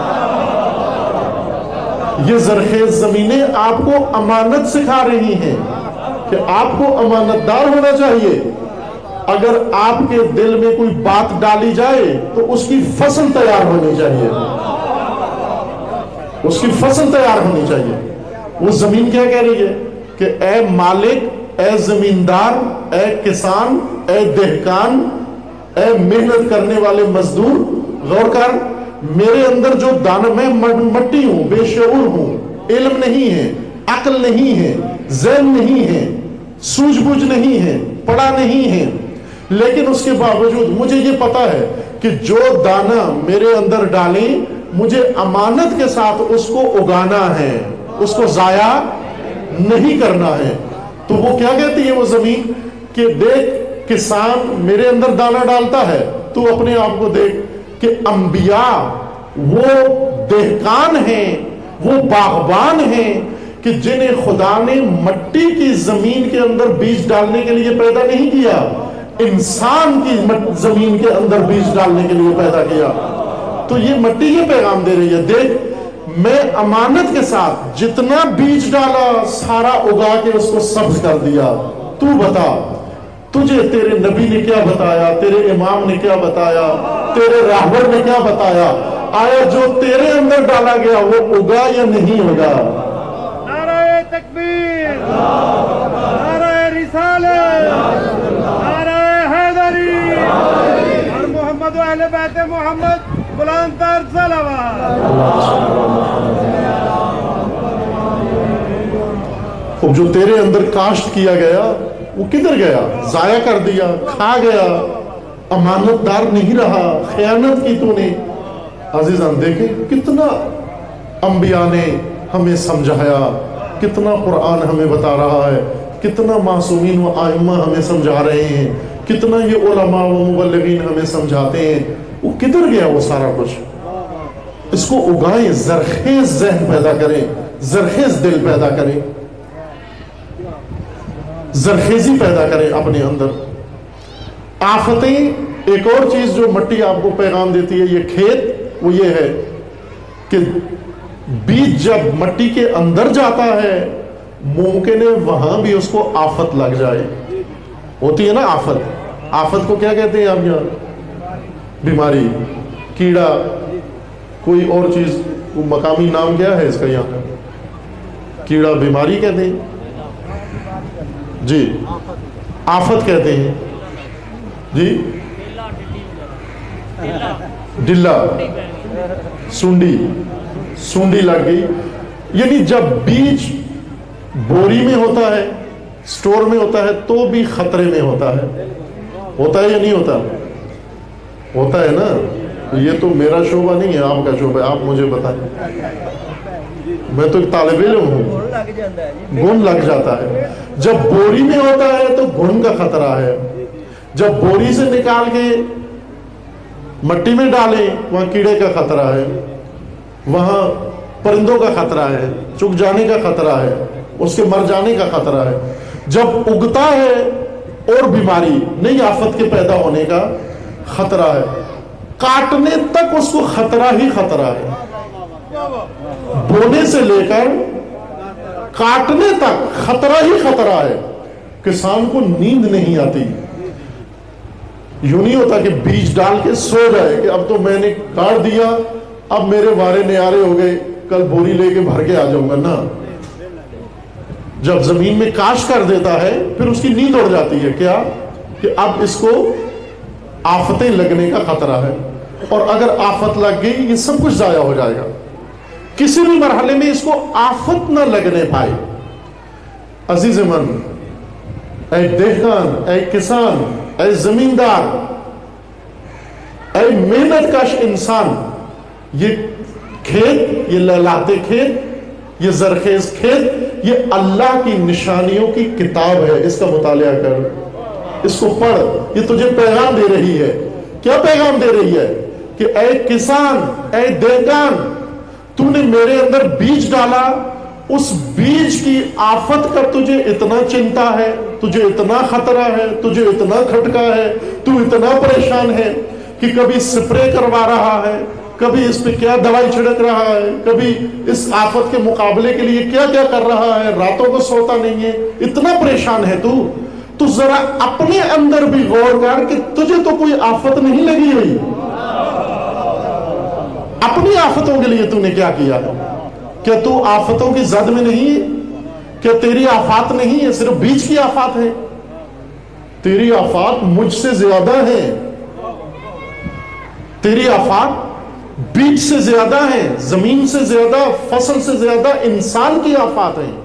یہ زرخیز زمینیں آپ کو امانت سکھا رہی ہیں کہ آپ کو امانت دار ہونا چاہیے۔ اگر آپ کے دل میں کوئی بات ڈالی جائے تو اس کی فصل تیار ہونی چاہیے، اس کی فصل تیار ہونی چاہیے. وہ زمین کیا کہہ رہی ہے کہ اے مالک، اے زمیندار، اے کسان، اے دہقان، اے محنت کرنے والے مزدور، غور کر، میرے اندر جو دانا، میں مٹی ہوں، بے شعور ہوں، علم نہیں ہے، عقل نہیں ہے، ذہن نہیں ہے، سوجھ بوجھ نہیں ہے، پڑھا نہیں ہے، لیکن اس کے باوجود مجھے یہ پتا ہے کہ جو دانا میرے اندر ڈالیں مجھے امانت کے ساتھ اس کو اگانا ہے، اس کو ضائع نہیں کرنا ہے. تو وہ کیا کہتی ہے وہ زمین کہ دیکھ کسان میرے اندر دانا ڈالتا ہے، تو اپنے آپ کو دیکھ کہ انبیاء وہ دہقان ہیں، وہ باغبان ہیں کہ جنہیں خدا نے مٹی کی زمین کے اندر بیج ڈالنے کے لیے پیدا نہیں کیا، انسان کی زمین کے اندر بیج ڈالنے کے لیے پیدا کیا. تو یہ مٹی یہ پیغام دے رہی ہے، دیکھ میں امانت کے ساتھ جتنا بیج ڈالا سارا اگا کے اس کو سبز کر دیا. تو بتا تجھے تیرے نبی نے کیا بتایا، تیرے امام نے کیا بتایا، تیرے راہبر نے کیا بتایا، آیا جو تیرے اندر ڈالا گیا وہ اگا یا نہیں اگا؟ نعرہ تکبیر، نعرہ رسالت، نعرہ حیدری، اور محمد و اہل بیت محمد بلند تر صلوات. اب جو تیرے اندر کاشت کیا گیا وہ کدھر گیا؟ ضائع کر دیا، کھا گیا، امانت دار نہیں رہا، خیانت کی تو نے. عزیزان دیکھیں کتنا انبیاء نے ہمیں سمجھایا، کتنا قرآن ہمیں بتا رہا ہے، کتنا معصومین و ائمہ ہمیں سمجھا رہے ہیں، کتنا یہ علماء و مبلغین ہمیں سمجھاتے ہیں. وہ کدھر گیا وہ سارا کچھ؟ اس کو اگائیں، زرخیز ذہن پیدا کریں، زرخیز دل پیدا کریں، زرخیزی پیدا کریں اپنے اندر. آفتیں، ایک اور چیز جو مٹی آپ کو پیغام دیتی ہے یہ کھیت، وہ یہ ہے کہ بیج جب مٹی کے اندر جاتا ہے ممکن ہے وہاں بھی اس کو آفت لگ جائے. ہوتی ہے نا آفت. آفت کو کیا کہتے ہیں آپ یہاں؟ بیماری، کیڑا، کوئی اور چیز، مقامی نام کیا ہے اس کا یہاں؟ کیڑا بیماری کہتے ہیں جی، آفت کہتے ہیں جی، ڈلا، سونڈی، سونڈی لگ گئی. یعنی جب بیج بوری میں ہوتا ہے، سٹور میں ہوتا ہے، تو بھی خطرے میں ہوتا ہے. ہوتا ہے یا نہیں ہوتا؟ ہوتا ہے نا. یہ تو میرا شعبہ نہیں ہے، آپ کا شعبہ ہے، آپ مجھے بتائیں. میں تو ایک طالب علم ہوں. گن لگ جاتا ہے. جب بوری میں ہوتا ہے تو گن کا خطرہ ہے. جب بوری سے نکال کے مٹی میں ڈالیں وہاں کیڑے کا خطرہ ہے، وہاں پرندوں کا خطرہ ہے، چگ جانے کا خطرہ ہے، اس کے مر جانے کا خطرہ ہے. جب اگتا ہے اور بیماری، نئی آفت کے پیدا ہونے کا خطرہ ہے. کاٹنے تک اس کو خطرہ ہی خطرہ ہے. بونے سے لے کر کاٹنے تک خطرہ ہی خطرہ ہے. کسان کو نیند نہیں آتی. یوں نہیں ہوتا کہ بیج ڈال کے سو جائے کہ اب تو میں نے کاٹ دیا، اب میرے وارے نیارے ہو گئے، کل بوری لے کے بھر کے آ جاؤں گا. نا، جب زمین میں کاش کر دیتا ہے پھر اس کی نیند اڑ جاتی ہے. کیا کہ اب اس کو آفتیں لگنے کا خطرہ ہے، اور اگر آفت لگ گئی یہ سب کچھ ضائع ہو جائے گا. کسی بھی مرحلے میں اس کو آفت نہ لگنے پائے. عزیز من، اے دہقان، اے کسان، اے زمیندار، اے محنت کش انسان، یہ کھیت، یہ لہلاتے کھیت، یہ زرخیز کھیت، یہ اللہ کی نشانیوں کی کتاب ہے. اس کا مطالعہ کر، اس کو پڑھ. یہ تجھے پیغام دے رہی ہے. کیا پیغام دے رہی ہے؟ کہ اے کسان، اے دہقان، تو نے میرے اندر بیج ڈالا، اس بیج کی آفت کا تجھے اتنا چنتا ہے، تجھے اتنا خطرہ ہے، تجھے اتنا کھٹکا ہے، تو اتنا پریشان ہے کہ کبھی سپرے کروا رہا ہے، کبھی اس پہ کیا دوائی چھڑک رہا ہے، کبھی اس آفت کے مقابلے کے لیے کیا کیا کر رہا ہے، راتوں کو سوتا نہیں ہے. اتنا پریشان ہے تو تو ذرا اپنے اندر بھی غور کر کہ تجھے تو کوئی آفت نہیں لگی ہوئی. اپنی آفتوں کے لیے تو نے کیا کیا ہے؟ کیا تو آفتوں کی زد میں نہیں ہے؟ کیا تیری آفات نہیں ہے، صرف بیچ کی آفات ہے؟ تیری آفات مجھ سے زیادہ ہے، تیری آفات بیچ سے زیادہ ہے، زمین سے زیادہ، فصل سے زیادہ انسان کی آفات ہیں۔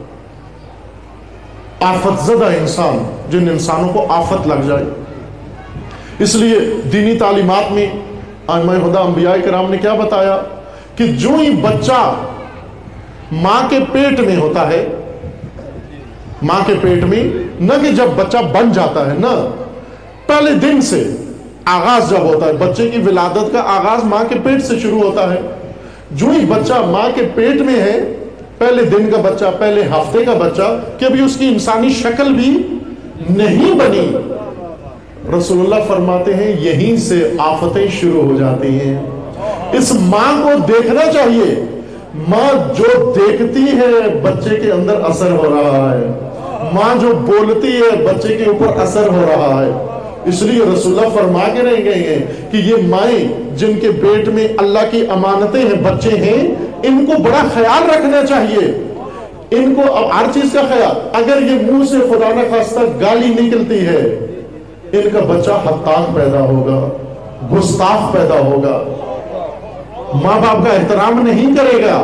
آفت زدہ انسان، جن انسانوں کو آفت لگ جائے۔ اس لیے دینی تعلیمات میں ائمہ ہدی انبیاء کرام نے کیا بتایا کہ جو ہی بچہ ماں کے پیٹ میں ہوتا ہے، ماں کے پیٹ میں، نہ کہ جب بچہ بن جاتا ہے، نہ پہلے دن سے آغاز جب ہوتا ہے، بچے کی ولادت کا آغاز ماں کے پیٹ سے شروع ہوتا ہے۔ جو ہی بچہ ماں کے پیٹ میں ہے، پہلے دن کا بچہ، پہلے ہفتے کا بچہ، کہ ابھی اس کی انسانی شکل بھی نہیں بنی، رسول اللہ فرماتے ہیں یہیں سے آفتیں شروع ہو جاتی ہیں۔ اس ماں کو دیکھنا چاہیے، ماں جو دیکھتی ہے بچے کے اندر اثر ہو رہا ہے، ماں جو بولتی ہے بچے کے اوپر اثر ہو رہا ہے۔ اس لیے رسول اللہ فرما کے رہ گئے ہیں کہ یہ مائیں جن کے پیٹ میں اللہ کی امانتیں ہیں، بچے ہیں، ان کو بڑا خیال رکھنا چاہیے۔ ان کو اب ہر چیز کا خیال، اگر یہ منہ سے خدا نہ خواستہ گالی نکلتی ہے، ان کا بچہ حقاق پیدا ہوگا، گستاخ پیدا ہوگا، ماں باپ کا احترام نہیں کرے گا۔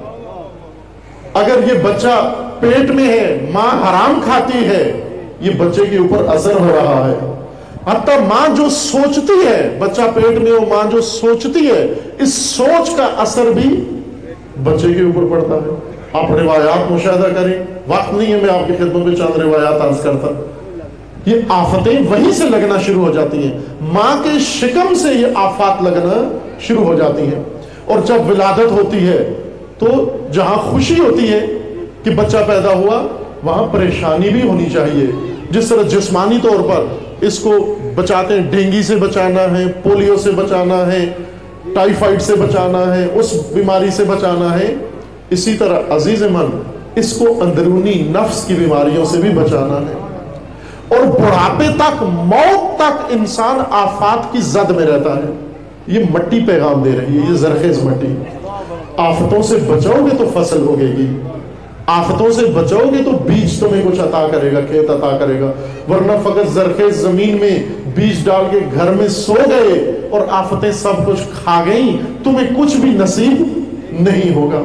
اگر یہ بچہ پیٹ میں ہے، ماں حرام کھاتی ہے، یہ بچے کے اوپر اثر ہو رہا ہے۔ حتیٰ ماں جو سوچتی ہے، بچہ پیٹ میں ہو، ماں جو سوچتی ہے، اس سوچ کا اثر بھی بچے کے اوپر پڑتا ہے۔ آپ روایات مشاہدہ کریں، وقت نہیں ہے میں آپ کی خدمت میں چند روایات عرض کرتا۔ یہ آفتیں وہیں سے لگنا شروع ہو جاتی ہیں، ماں کے شکم سے یہ آفات لگنا شروع ہو جاتی ہیں۔ اور جب ولادت ہوتی ہے تو جہاں خوشی ہوتی ہے کہ بچہ پیدا ہوا، وہاں پریشانی بھی ہونی چاہیے۔ جس طرح جسمانی طور پر اس کو بچاتے ہیں، ڈینگی سے بچانا ہے، پولیو سے بچانا ہے، ٹائیفائڈ سے بچانا ہے، اس بیماری سے بچانا ہے، اسی طرح عزیز من اس کو اندرونی نفس کی بیماریوں سے بھی بچانا ہے۔ اور بڑھاپے تک، موت تک انسان آفات کی زد میں رہتا ہے۔ یہ مٹی پیغام دے رہی ہے، یہ زرخیز مٹی۔ آفتوں سے بچاؤ گے تو فصل ہوگے گی، آفتوں سے بچاؤ گے تو بیج تمہیں کچھ عطا کرے گا، کھیت عطا کرے گا۔ ورنہ فقط زرخیز زمین میں بیج ڈال کے گھر میں سو گئے اور آفتیں سب کچھ کھا گئیں، تمہیں کچھ بھی نصیب نہیں ہوگا۔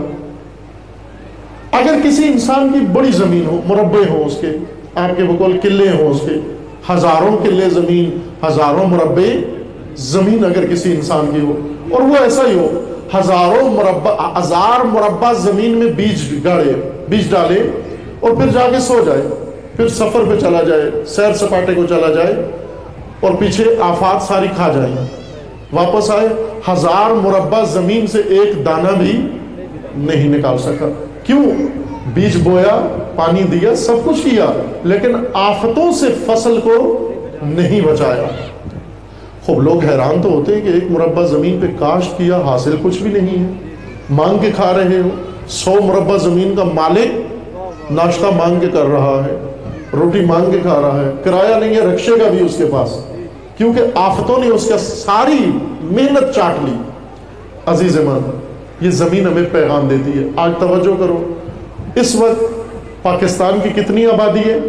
اگر کسی انسان کی بڑی زمین ہو، مربع ہو اس کے، آپ کے بقول قلعے ہوں اس کے، ہزاروں قلعے زمین، ہزاروں مربع زمین اگر کسی انسان کی ہو، اور وہ ایسا ہی ہو، ہزاروں مربع ہزار مربع زمین میں بیج گاڑے، بیج ڈالے اور پھر جا کے سو جائے، پھر سفر پہ چلا جائے، سیر سپاٹے کو چلا جائے اور پیچھے آفات ساری کھا جائیں، واپس آئے، ہزار مربع زمین سے ایک دانہ بھی نہیں نکال سکا۔ کیوں؟ بیج بویا، پانی دیا، سب کچھ کیا، لیکن آفتوں سے فصل کو نہیں بچایا۔ خوب لوگ حیران تو ہوتے ہیں کہ ایک مربع زمین پہ کاشت کیا، حاصل کچھ بھی نہیں ہے، مانگ کے کھا رہے ہو۔ سو مربع زمین کا مالک ناشتہ مانگ کے کر رہا ہے، روٹی مانگ کے کھا رہا ہے، کرایہ نہیں ہے رکشے کا بھی اس کے پاس، کیونکہ آفتوں نے اس کا ساری محنت چاٹ لی۔ عزیز من، یہ زمین ہمیں پیغام دیتی ہے۔ آج توجہ کرو، اس وقت پاکستان کی کتنی آبادی ہے؟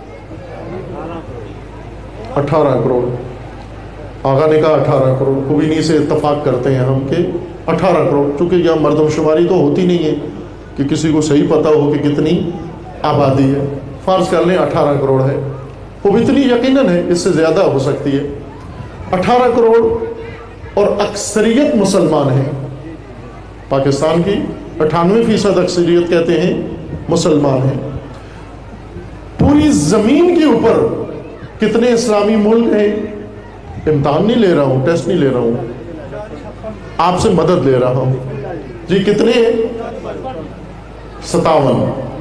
اٹھارہ کروڑ۔ آغا نے کہا اٹھارہ کروڑ، کوبینی سے اتفاق کرتے ہیں ہم کہ اٹھارہ کروڑ، چونکہ یہاں مردم شماری تو ہوتی نہیں ہے کہ کسی کو صحیح پتا ہو کہ کتنی آبادی ہے۔ فرض کر لیں اٹھارہ کروڑ ہے، وہ اتنی یقیناً ہے، اس سے زیادہ ہو سکتی ہے۔ اٹھارہ کروڑ اور اکثریت مسلمان ہیں۔ پاکستان کی اٹھانوے فیصد اکثریت کہتے ہیں مسلمان ہیں۔ پوری زمین کے اوپر کتنے اسلامی ملک ہیں؟ امتحان نہیں لے رہا ہوں، ٹیسٹ نہیں لے رہا ہوں، آپ سے مدد لے رہا ہوں جی۔ کتنے ہیں؟ ستاون۔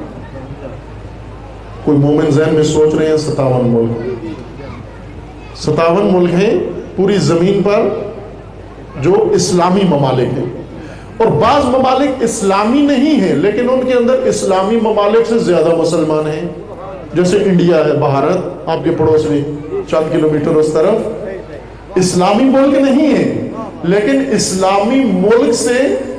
کوئی مومن ذہن میں سوچ رہے ہیں ستاون ملک، ستاون ملک ہیں پوری زمین پر جو اسلامی ممالک ہیں، اور بعض ممالک اسلامی نہیں ہیں لیکن ان کے اندر اسلامی ممالک سے زیادہ مسلمان ہیں، جیسے انڈیا ہے، بھارت آپ کے پڑوس میں چند کلومیٹر اس طرف، اسلامی ملک نہیں ہے لیکن اسلامی ملک سے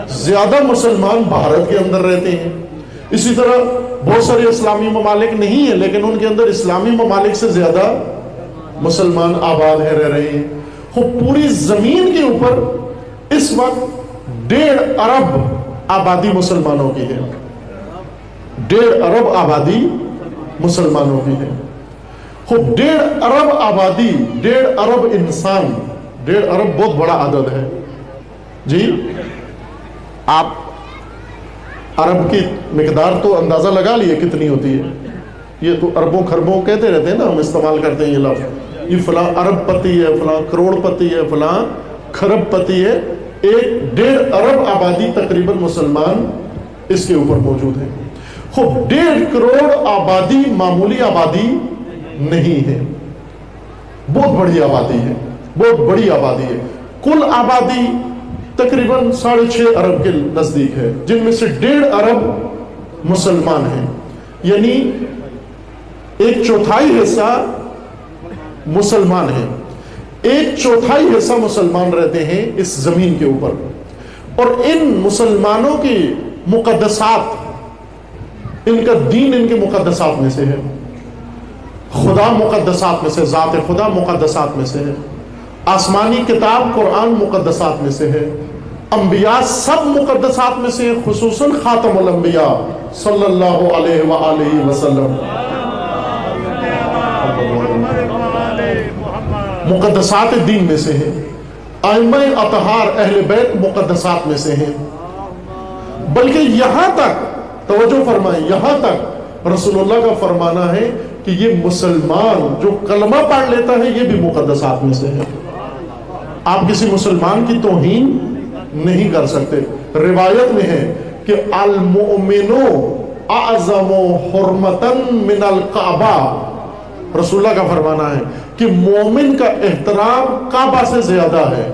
زیادہ مسلمان بھارت کے اندر رہتے ہیں. اسی طرح بہت سارے اسلامی ممالک نہیں ہیں لیکن ان کے اندر اسلامی ممالک سے زیادہ مسلمان آباد ہے رہ رہے ہیں. خوب پوری زمین کے اوپر اس وقت ڈیڑھ ارب آبادی مسلمانوں کی ہے. ڈیڑھ ارب آبادی مسلمانوں کی ہے. خوب ڈیڑھ ارب آبادی، ڈیڑھ ارب انسان، ڈیڑھ ارب بہت بڑا عدد ہے. جی آپ عرب کی مقدار تو اندازہ لگا لیے کتنی ہوتی ہے. یہ تو اربوں خربوں کہتے رہتے ہیں نا، ہم استعمال کرتے ہیں یہ لفظ. یہ فلاں ارب پتی ہے، فلاں کروڑ پتی ہے، فلاں خرب پتی ہے. ایک ڈیڑھ ارب آبادی تقریباً مسلمان اس کے اوپر موجود ہے. خوب ڈیڑھ کروڑ آبادی معمولی آبادی نہیں ہے، بہت بڑی آبادی ہے، بہت بڑی آبادی ہے. کل آبادی تقریباً ساڑھے چھ ارب کے نزدیک ہے، جن میں سے ڈیڑھ ارب مسلمان ہیں. یعنی ایک چوتھائی حصہ مسلمان ہیں. ایک چوتھائی حصہ مسلمان رہتے ہیں اس زمین کے اوپر. اور ان مسلمانوں کی مقدسات، ان کا دین ان کے مقدسات میں سے ہے. خدا مقدسات میں سے، ذات خدا مقدسات میں سے ہے. آسمانی کتاب قرآن مقدسات میں سے ہے. انبیاء سب مقدسات میں سے، خصوصاً خاتم الانبیاء صلی اللہ علیہ وآلہ وسلم مقدسات دین میں سے ہے. ائمہ اطہار اہل بیت مقدسات میں سے ہیں. بلکہ یہاں تک توجہ فرمائیں، یہاں تک رسول اللہ کا فرمانا ہے کہ یہ مسلمان جو کلمہ پڑھ لیتا ہے یہ بھی مقدسات میں سے ہے. آپ کسی مسلمان کی توہین نہیں کر سکتے. روایت میں ہے کہ المؤمن اعظم حرمتا من الکعبہ، رسول اللہ کا فرمانا ہے کہ مومن کا احترام کعبہ سے زیادہ ہے.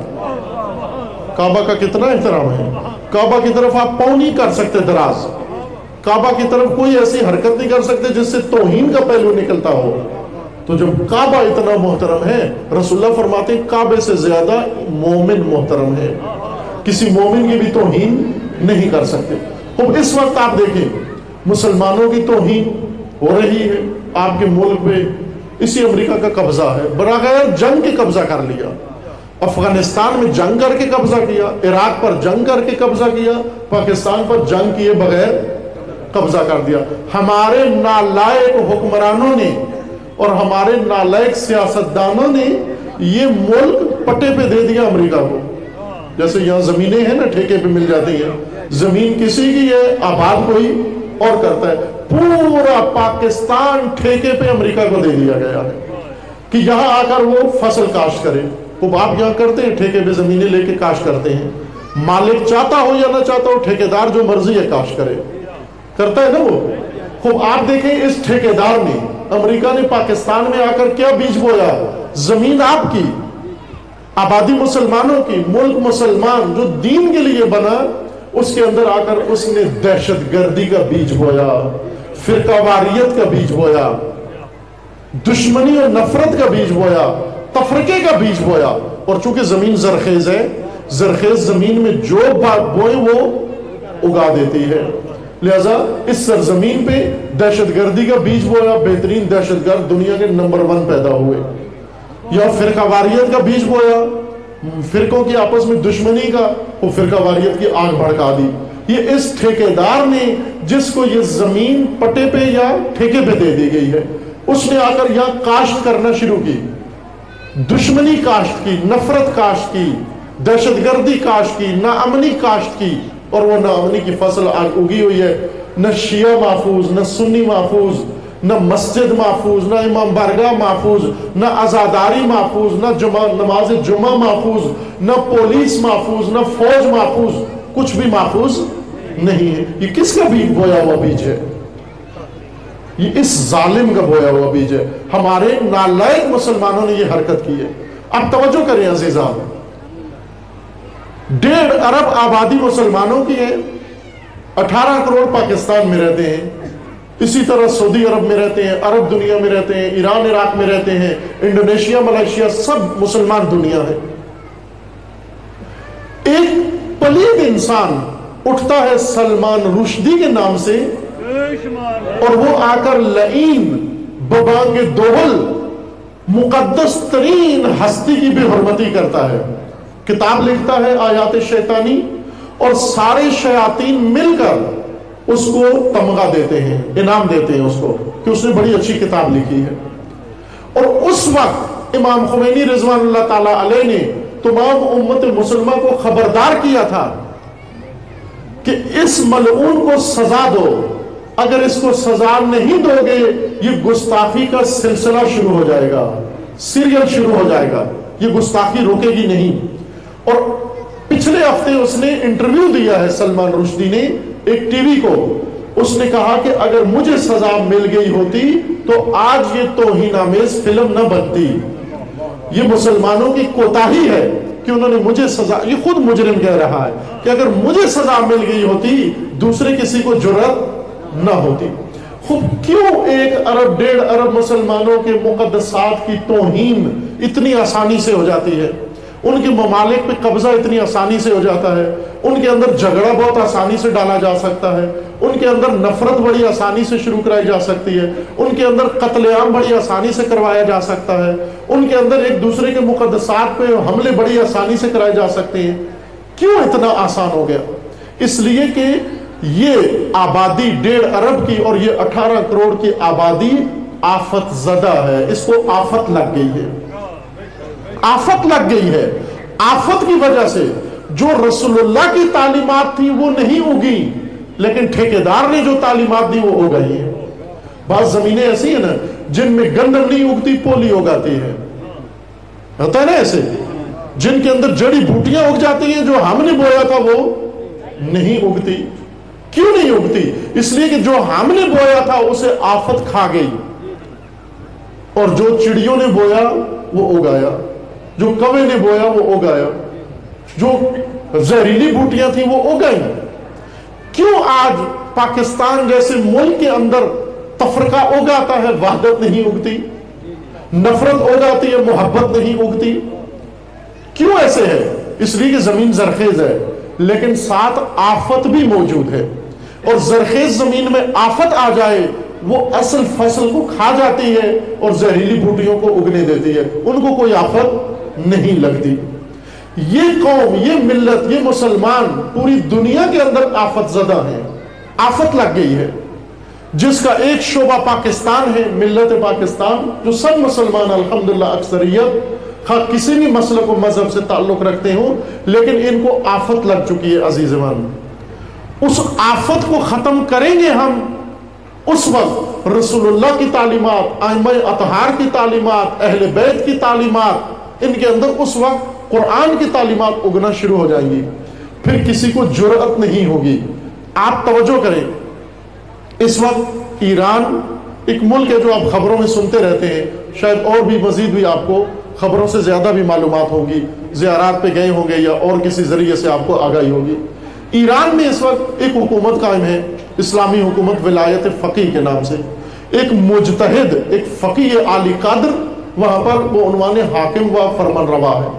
کعبہ کا کتنا احترام ہے؟ کعبہ کی طرف آپ پاؤں نہیں کر سکتے دراز. کعبہ کی طرف کوئی ایسی حرکت نہیں کر سکتے جس سے توہین کا پہلو نکلتا ہو. تو جب کعبہ اتنا محترم ہے، رسول اللہ فرماتے ہیں کعبے سے زیادہ مومن محترم ہے. کسی مومن کی بھی توہین نہیں کر سکتے. اب اس وقت آپ دیکھیں مسلمانوں کی توہین ہو رہی ہے آپ کے ملک پہ. اسی امریکہ کا قبضہ ہے، بغیر جنگ کے قبضہ کر لیا. افغانستان میں جنگ کر کے قبضہ کیا، عراق پر جنگ کر کے قبضہ کیا، پاکستان پر جنگ کیے بغیر قبضہ کر دیا. ہمارے نالائق حکمرانوں نے اور ہمارے نالائق سیاستدانوں نے یہ ملک پٹے پہ دے دیا امریکہ کو. جیسے یہاں زمینیں ہیں نا ٹھیکے پہ مل جاتی ہیں، زمین کسی کی ہے، آباد کوئی اور کرتا ہے. پورا پاکستان ٹھیکے پہ امریکہ کو دے دیا گیا ہے کہ یہاں آ کر وہ فصل کاشت کرے. وہ آپ یہاں کرتے ہیں، ٹھیکے پہ زمینیں لے کے کاشت کرتے ہیں. مالک چاہتا ہو یا نہ چاہتا ہو، ٹھیکیدار جو مرضی ہے کاشت کرے، کرتا ہے نا وہ. خوب آپ دیکھیں اس ٹھیکیدار نے، امریکہ نے پاکستان میں آ کر کیا بیج بویا. زمین آپ کی، آبادی مسلمانوں کی، ملک مسلمان جو دین کے لیے بنا، اس کے اندر آ کر اس نے دہشت گردی کا بیج بویا، فرقہ واریت کا بیج بویا، دشمنی اور نفرت کا بیج بویا، تفرقے کا بیج بویا. اور چونکہ زمین زرخیز ہے، زرخیز زمین میں جو بات بوئے وہ اگا دیتی ہے. لہذا اس سرزمین پہ دہشت گردی کا بیج بویا، بہترین دہشت گرد دنیا کے نمبر ون پیدا ہوئے. یا فرقہ واریت کا بیج بویا، فرقوں کی آپس میں دشمنی کا، وہ فرقہ واریت کی آگ بھڑکا دی. یہ اس ٹھیکیدار نے، جس کو یہ زمین پٹے پہ یا ٹھیکے پہ دے دی گئی ہے، اس نے آ کر یہاں کاشت کرنا شروع کی. دشمنی کاشت کی، نفرت کاشت کی، دہشت گردی کاشت کی، ناامنی کاشت کی. اور وہ ناامنی کی فصل آج اگی ہوئی ہے. نہ شیعہ محفوظ، نہ سنی محفوظ، نہ مسجد محفوظ، نہ امام بارگاہ محفوظ، نہ عزاداری محفوظ، نہ جمعہ نماز جمعہ محفوظ، نہ پولیس محفوظ، نہ فوج محفوظ، کچھ بھی محفوظ نہیں ہے. یہ کس کا بیج بویا ہوا بیج ہے؟ یہ اس ظالم کا بویا ہوا بیج ہے. ہمارے نالائق مسلمانوں نے یہ حرکت کی ہے. اب توجہ کریں عزیزان، ڈیڑھ ارب آبادی مسلمانوں کی ہے. اٹھارہ کروڑ پاکستان میں رہتے ہیں، اسی طرح سعودی عرب میں رہتے ہیں، عرب دنیا میں رہتے ہیں، ایران عراق میں رہتے ہیں، انڈونیشیا ملائیشیا، سب مسلمان دنیا ہے. ایک پلید انسان اٹھتا ہے سلمان رشدی کے نام سے اور وہ آ کر لعین ببانگ دوہل مقدس ترین ہستی کی بے حرمتی کرتا ہے، کتاب لکھتا ہے آیات شیطانی، اور سارے شیاطین مل کر اس کو تمغہ دیتے ہیں، انعام دیتے ہیں اس کو کہ اس نے بڑی اچھی کتاب لکھی ہے۔ اور اس وقت امام خمینی رضوان اللہ تعالی علیہ نے تمام امت مسلمہ کو خبردار کیا تھا کہ اس ملعون کو سزا دو، اگر اس کو سزا نہیں دو گے یہ گستاخی کا سلسلہ شروع ہو جائے گا، سیریل شروع ہو جائے گا، یہ گستاخی روکے گی نہیں۔ اور پچھلے ہفتے اس نے انٹرویو دیا ہے سلمان رشدی نے ایک ٹی وی کو، اس نے کہا کہ اگر مجھے سزا مل گئی ہوتی تو آج یہ توہین آمیز فلم نہ بنتی، یہ مسلمانوں کی کوتاہی ہے کہ انہوں نے مجھے سزا، یہ خود مجرم کہہ رہا ہے کہ اگر مجھے سزا مل گئی ہوتی دوسرے کسی کو جرأت نہ ہوتی۔ خود کیوں ایک ارب ڈیڑھ ارب مسلمانوں کے مقدسات کی توہین اتنی آسانی سے ہو جاتی ہے، ان کے ممالک پہ قبضہ اتنی آسانی سے ہو جاتا ہے، ان کے اندر جھگڑا بہت آسانی سے ڈالا جا سکتا ہے، ان کے اندر نفرت بڑی آسانی سے شروع کرائی جا سکتی ہے، ان کے اندر قتل عام بڑی آسانی سے کروایا جا سکتا ہے، ان کے اندر ایک دوسرے کے مقدسات پہ حملے بڑی آسانی سے کرائے جا سکتے ہیں؟ کیوں اتنا آسان ہو گیا؟ اس لیے کہ یہ آبادی ڈیڑھ ارب کی اور یہ اٹھارہ کروڑ کی آبادی آفت زدہ ہے، اس کو آفت لگ گئی ہے، آفت لگ گئی ہے۔ آفت کی وجہ سے جو رسول اللہ کی تعلیمات تھی وہ نہیں اگی، لیکن ٹھیکیدار نے جو تعلیمات دی وہ ہو گئی ہیں۔ بعض زمینیں ایسی ہیں نا جن میں گندم نہیں اگتی پولی اگاتی ہے، ہوتا ہے نا ایسے، جن کے اندر جڑی بوٹیاں اگ جاتی ہیں، جو ہم نے بویا تھا وہ نہیں اگتی۔ کیوں نہیں اگتی؟ اس لیے کہ جو ہم نے بویا تھا اسے آفت کھا گئی، اور جو چڑیوں نے بویا وہ اگایا، جو کوے نے بویا وہ اگایا، جو زہریلی بوٹیاں تھیں وہ اگائیں۔ کیوں آج پاکستان جیسے ملک کے اندر تفرقہ اگاتا ہے، وحدت نہیں اگتی، نفرت اگاتی ہے، محبت نہیں اگتی؟ کیوں ایسے ہے؟ اس لیے کہ زمین زرخیز ہے لیکن ساتھ آفت بھی موجود ہے، اور زرخیز زمین میں آفت آ جائے وہ اصل فصل کو کھا جاتی ہے اور زہریلی بوٹیوں کو اگنے دیتی ہے، ان کو کوئی آفت نہیں لگتی۔ یہ قوم، یہ ملت، یہ مسلمان پوری دنیا کے اندر آفت زدہ ہیں، آفت لگ گئی ہے، جس کا ایک شعبہ پاکستان ہے، ملت پاکستان، جو سب مسلمان الحمدللہ اکثریت خواہ کسی بھی مسلک و مذہب سے تعلق رکھتے ہوں، لیکن ان کو آفت لگ چکی ہے عزیزان۔ اس آفت کو ختم کریں گے ہم اس وقت رسول اللہ کی تعلیمات، ائمہ اطہار کی تعلیمات، اہل بیت کی تعلیمات، ان کے اندر اس وقت قرآن کی تعلیمات اگنا شروع ہو جائیں گی، پھر کسی کو جرأت نہیں ہوگی۔ آپ توجہ کریں، اس وقت ایران ایک ملک ہے جو آپ خبروں میں سنتے رہتے ہیں، شاید اور بھی مزید بھی آپ کو خبروں سے زیادہ بھی معلومات ہوگی، زیارات پہ گئے ہوں گے یا اور کسی ذریعے سے آپ کو آگاہی ہوگی۔ ایران میں اس وقت ایک حکومت قائم ہے، اسلامی حکومت ولایت فقیہ کے نام سے، ایک مجتہد، ایک فقیہ عالی قدر وہاں پر وہ عنوان حاکم و فرمان روا ہے۔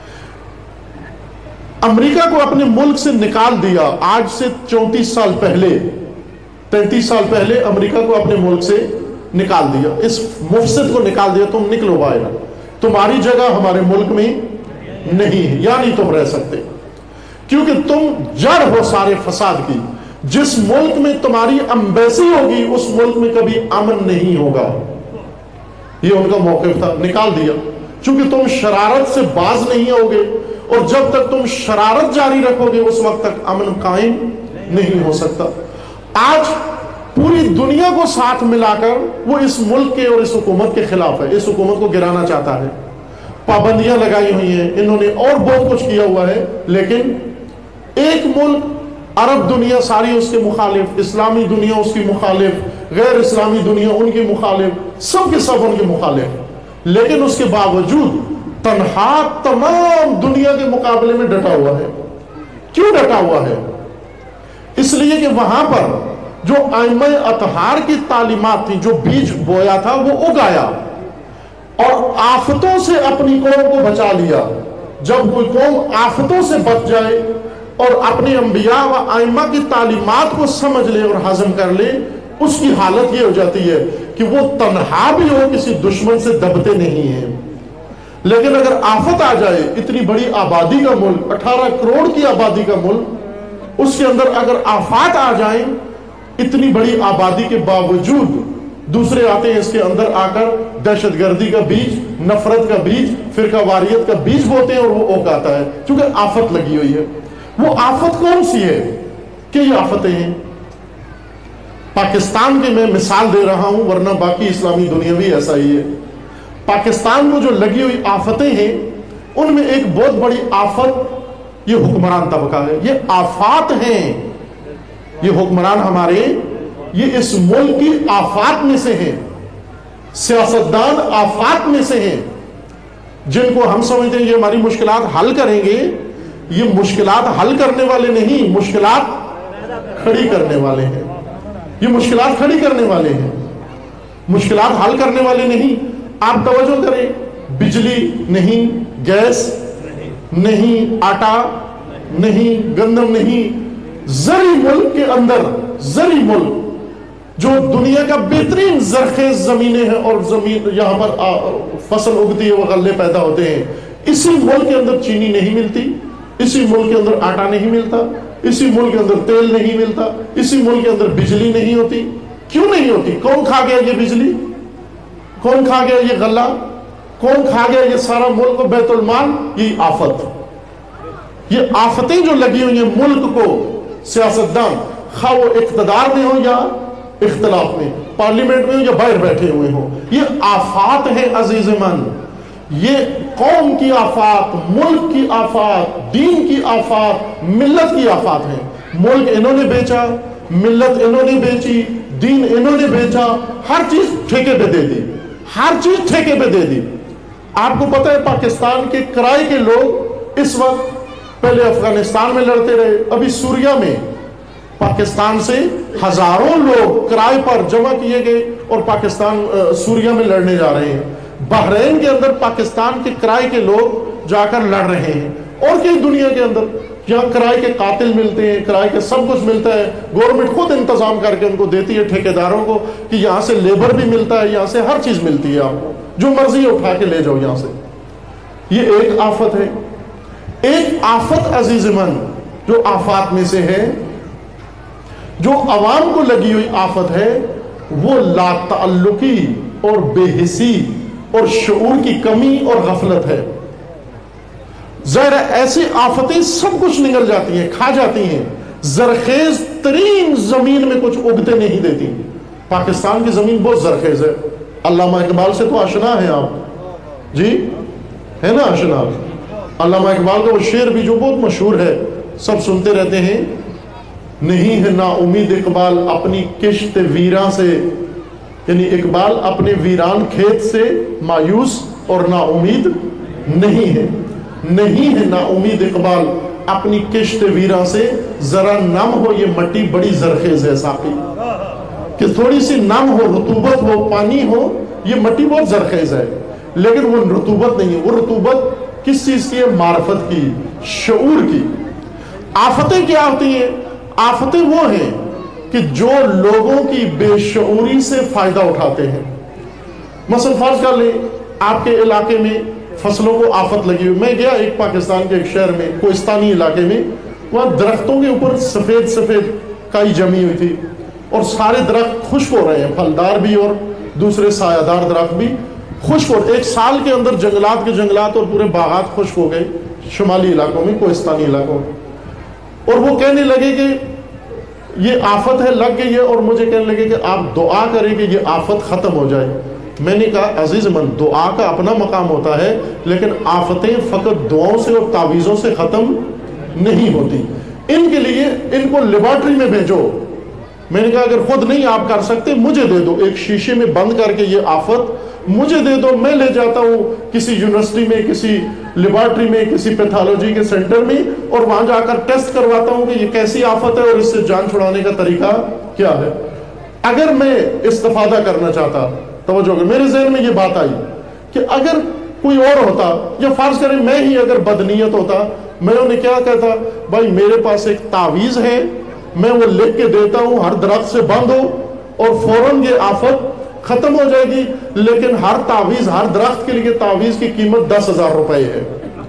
امریکہ کو اپنے ملک سے نکال دیا آج سے چونتیس سال پہلے، تینتیس سال پہلے امریکہ کو اپنے ملک سے نکال دیا، اس مفسد کو نکال دیا، تم نکلو باہر، تمہاری جگہ ہمارے ملک میں نہیں ہے، یا نہیں تم رہ سکتے، کیونکہ تم جڑ ہو سارے فساد کی۔ جس ملک میں تمہاری امبیسی ہوگی اس ملک میں کبھی امن نہیں ہوگا، یہ ان کا موقف تھا، نکال دیا، چونکہ تم شرارت سے باز نہیں ہوگے، اور جب تک تم شرارت جاری رکھو گے اس وقت تک امن قائم نہیں ہو سکتا۔ آج پوری دنیا کو ساتھ ملا کر وہ اس ملک کے اور اس حکومت کے خلاف ہے، اس حکومت کو گرانا چاہتا ہے، پابندیاں لگائی ہوئی ہیں انہوں نے، اور بہت کچھ کیا ہوا ہے، لیکن ایک ملک، عرب دنیا ساری اس کے مخالف، اسلامی دنیا اس کی مخالف، غیر اسلامی دنیا ان کی مخالف، سب کے سب ان کے مخالف، لیکن اس کے باوجود تنہا تمام دنیا کے مقابلے میں ڈٹا ہوا ہے۔ کیوں ڈٹا ہوا ہے؟ اس لیے کہ وہاں پر جو ائمہ اطہار کی تعلیمات تھی، جو بیج بویا تھا وہ اگایا، اور آفتوں سے اپنی قوم کو بچا لیا۔ جب کوئی قوم آفتوں سے بچ جائے، اور اپنے انبیاء و ائمہ کی تعلیمات کو سمجھ لے اور ہضم کر لے، اس کی حالت یہ ہو جاتی ہے کہ وہ تنہا بھی ہو کسی دشمن سے دبتے نہیں ہیں۔ لیکن اگر آفت آ جائے، اتنی بڑی آبادی کا ملک، اٹھارہ کروڑ کی آبادی کا ملک، اس کے اندر اگر آفات آ جائیں، اتنی بڑی آبادی کے باوجود دوسرے آتے ہیں اس کے اندر آ کر دہشت گردی کا بیج، نفرت کا بیج، فرقہ واریت کا بیج بوتے ہیں اور وہ اگاتا ہے، چونکہ آفت لگی ہوئی ہے۔ وہ آفت کون سی ہے کہ یہ آفتیں ہیں؟ پاکستان کی میں مثال دے رہا ہوں، ورنہ باقی اسلامی دنیا بھی ایسا ہی ہے۔ پاکستان کو جو لگی ہوئی آفتیں ہیں، ان میں ایک بہت بڑی آفت یہ حکمران طبقہ ہے۔ یہ آفات ہیں، یہ حکمران ہمارے، یہ اس ملک کی آفات میں سے ہیں، سیاستدان آفات میں سے ہیں، جن کو ہم سمجھتے ہیں یہ ہماری مشکلات حل کریں گے۔ یہ مشکلات حل کرنے والے نہیں، مشکلات کھڑی کرنے والے ہیں۔ یہ مشکلات کھڑی کرنے والے ہیں، مشکلات حل کرنے والے نہیں۔ آپ توجہ کریں، بجلی نہیں، گیس نہیں، آٹا نہیں، گندم نہیں، زرعی ملک کے اندر، زرعی ملک جو دنیا کا بہترین زرخیز زمینیں ہیں اور زمین یہاں پر فصل اگتی ہے، وہ غلے پیدا ہوتے ہیں، اسی ملک کے اندر چینی نہیں ملتی، اسی ملک کے اندر آٹا نہیں ملتا، اسی ملک کے اندر تیل نہیں ملتا، اسی ملک کے اندر بجلی نہیں ہوتی۔ کیوں نہیں ہوتی؟ کون کھا گیا یہ بجلی؟ کون کھا گیا یہ غلہ؟ کون کھا گیا یہ سارا ملک و بیت المال؟ یہ آفت، یہ آفتیں جو لگی ہوئی ہیں ملک کو، سیاستدان خواہ وہ اقتدار میں ہو یا اختلاف میں، پارلیمنٹ میں ہو یا باہر بیٹھے ہوئے ہوں، یہ آفات ہیں عزیز من۔ یہ قوم کی آفات، ملک کی آفات، دین کی آفات، ملت کی آفات ہیں۔ ملک انہوں نے بیچا، ملت انہوں نے بیچی، دین انہوں نے بیچا، ہر چیز ٹھیکے پہ دے دی، ہر چیز ٹھیکے پہ دے دی۔ آپ کو پتہ ہے پاکستان کے کرائے کے لوگ اس وقت، پہلے افغانستان میں لڑتے رہے، ابھی سوریا میں پاکستان سے ہزاروں لوگ کرائے پر جمع کیے گئے اور پاکستان سوریا میں لڑنے جا رہے ہیں۔ بحرین کے اندر پاکستان کے کرائے کے لوگ جا کر لڑ رہے ہیں، اور کئی دنیا کے اندر یہاں کرائے کے قاتل ملتے ہیں، کرائے کے سب کچھ ملتا ہے، گورنمنٹ خود انتظام کر کے ان کو دیتی ہے ٹھیکیداروں کو کہ یہاں سے لیبر بھی ملتا ہے، یہاں سے ہر چیز ملتی ہے، آپ کو جو مرضی اٹھا کے لے جاؤ یہاں سے۔ یہ ایک آفت ہے۔ ایک آفت عزیز من جو آفات میں سے ہے، جو عوام کو لگی ہوئی آفت ہے، وہ لا تعلقی اور بے حسی اور شعور کی کمی اور غفلت ہے۔ ظاہر ایسی آفتیں سب کچھ نگل جاتی ہیں، کھا جاتی ہیں، زرخیز ترین زمین میں کچھ اگتے نہیں دیتی۔ پاکستان کی زمین بہت زرخیز ہے، علامہ اقبال سے تو آشنا ہے آپ، جی ہے نا آشنا؟ علامہ اقبال کا وہ شعر بھی جو بہت مشہور ہے، سب سنتے رہتے ہیں، نہیں ہے نا امید اقبال اپنی کشت ویراں سے، یعنی اقبال اپنے ویران کھیت سے مایوس اور نا امید نہیں ہے۔ نہیں ہے نا امید اقبال اپنی کشت ویراں سے، ذرا نم ہو یہ مٹی بڑی زرخیز ہے ساقی، کہ تھوڑی سی نم ہو، رطوبت ہو، پانی ہو، یہ مٹی بہت زرخیز ہے، لیکن وہ رطوبت نہیں ہے۔ وہ رطوبت کس چیز کی ہے؟ معرفت کی، شعور کی۔ آفتیں کیا ہوتی ہیں؟ آفتیں وہ ہیں کہ جو لوگوں کی بے شعوری سے فائدہ اٹھاتے ہیں۔ مثلا فرض کر لیں آپ کے علاقے میں فصلوں کو آفت لگی ہوئی، میں گیا ایک پاکستان کے ایک شہر میں، کوہستانی علاقے میں، وہاں درختوں کے اوپر سفید سفید کائی جمی ہوئی تھی اور سارے درخت خشک ہو رہے ہیں، پھلدار بھی اور دوسرے سایہ دار درخت بھی خشک ہو، ایک سال کے اندر جنگلات کے جنگلات اور پورے باغات خشک ہو گئے شمالی علاقوں میں، کوہستانی علاقوں میں۔ اور وہ کہنے لگے کہ یہ آفت ہے، لگ گئی ہے، اور مجھے کہنے لگے کہ آپ دعا کریں کہ یہ آفت ختم ہو جائے۔ میں نے کہا عزیز من، دعا کا اپنا مقام ہوتا ہے، لیکن آفتیں فقط دعاؤں سے اور تعویذوں سے ختم نہیں ہوتی۔ ان کے لیے ان کو لیبارٹری میں بھیجو۔ میں نے کہا اگر خود نہیں آپ کر سکتے مجھے دے دو، ایک شیشے میں بند کر کے یہ آفت مجھے دے دو، میں لے جاتا ہوں کسی یونیورسٹی میں، کسی لیبارٹری میں، کسی پیتھالوجی کے سینٹر میں، اور وہاں جا کر ٹیسٹ کرواتا ہوں کہ یہ کیسی آفت ہے اور اس سے جان چھڑانے کا طریقہ کیا ہے۔ اگر میں استفادہ کرنا چاہتا، توجہ کہ میرے ذہن میں یہ بات آئی کہ اگر کوئی اور ہوتا، یا فرض کریں میں ہی اگر بدنیت ہوتا، میں انہیں کیا کہتا، بھائی میرے پاس ایک تعویذ ہے، میں وہ لکھ کے دیتا ہوں، ہر درخت سے بند ہو اور فوراً یہ آفت ختم ہو جائے گی، لیکن ہر تعویذ، ہر درخت کے لیے تعویذ کی قیمت دس ہزار روپے ہے۔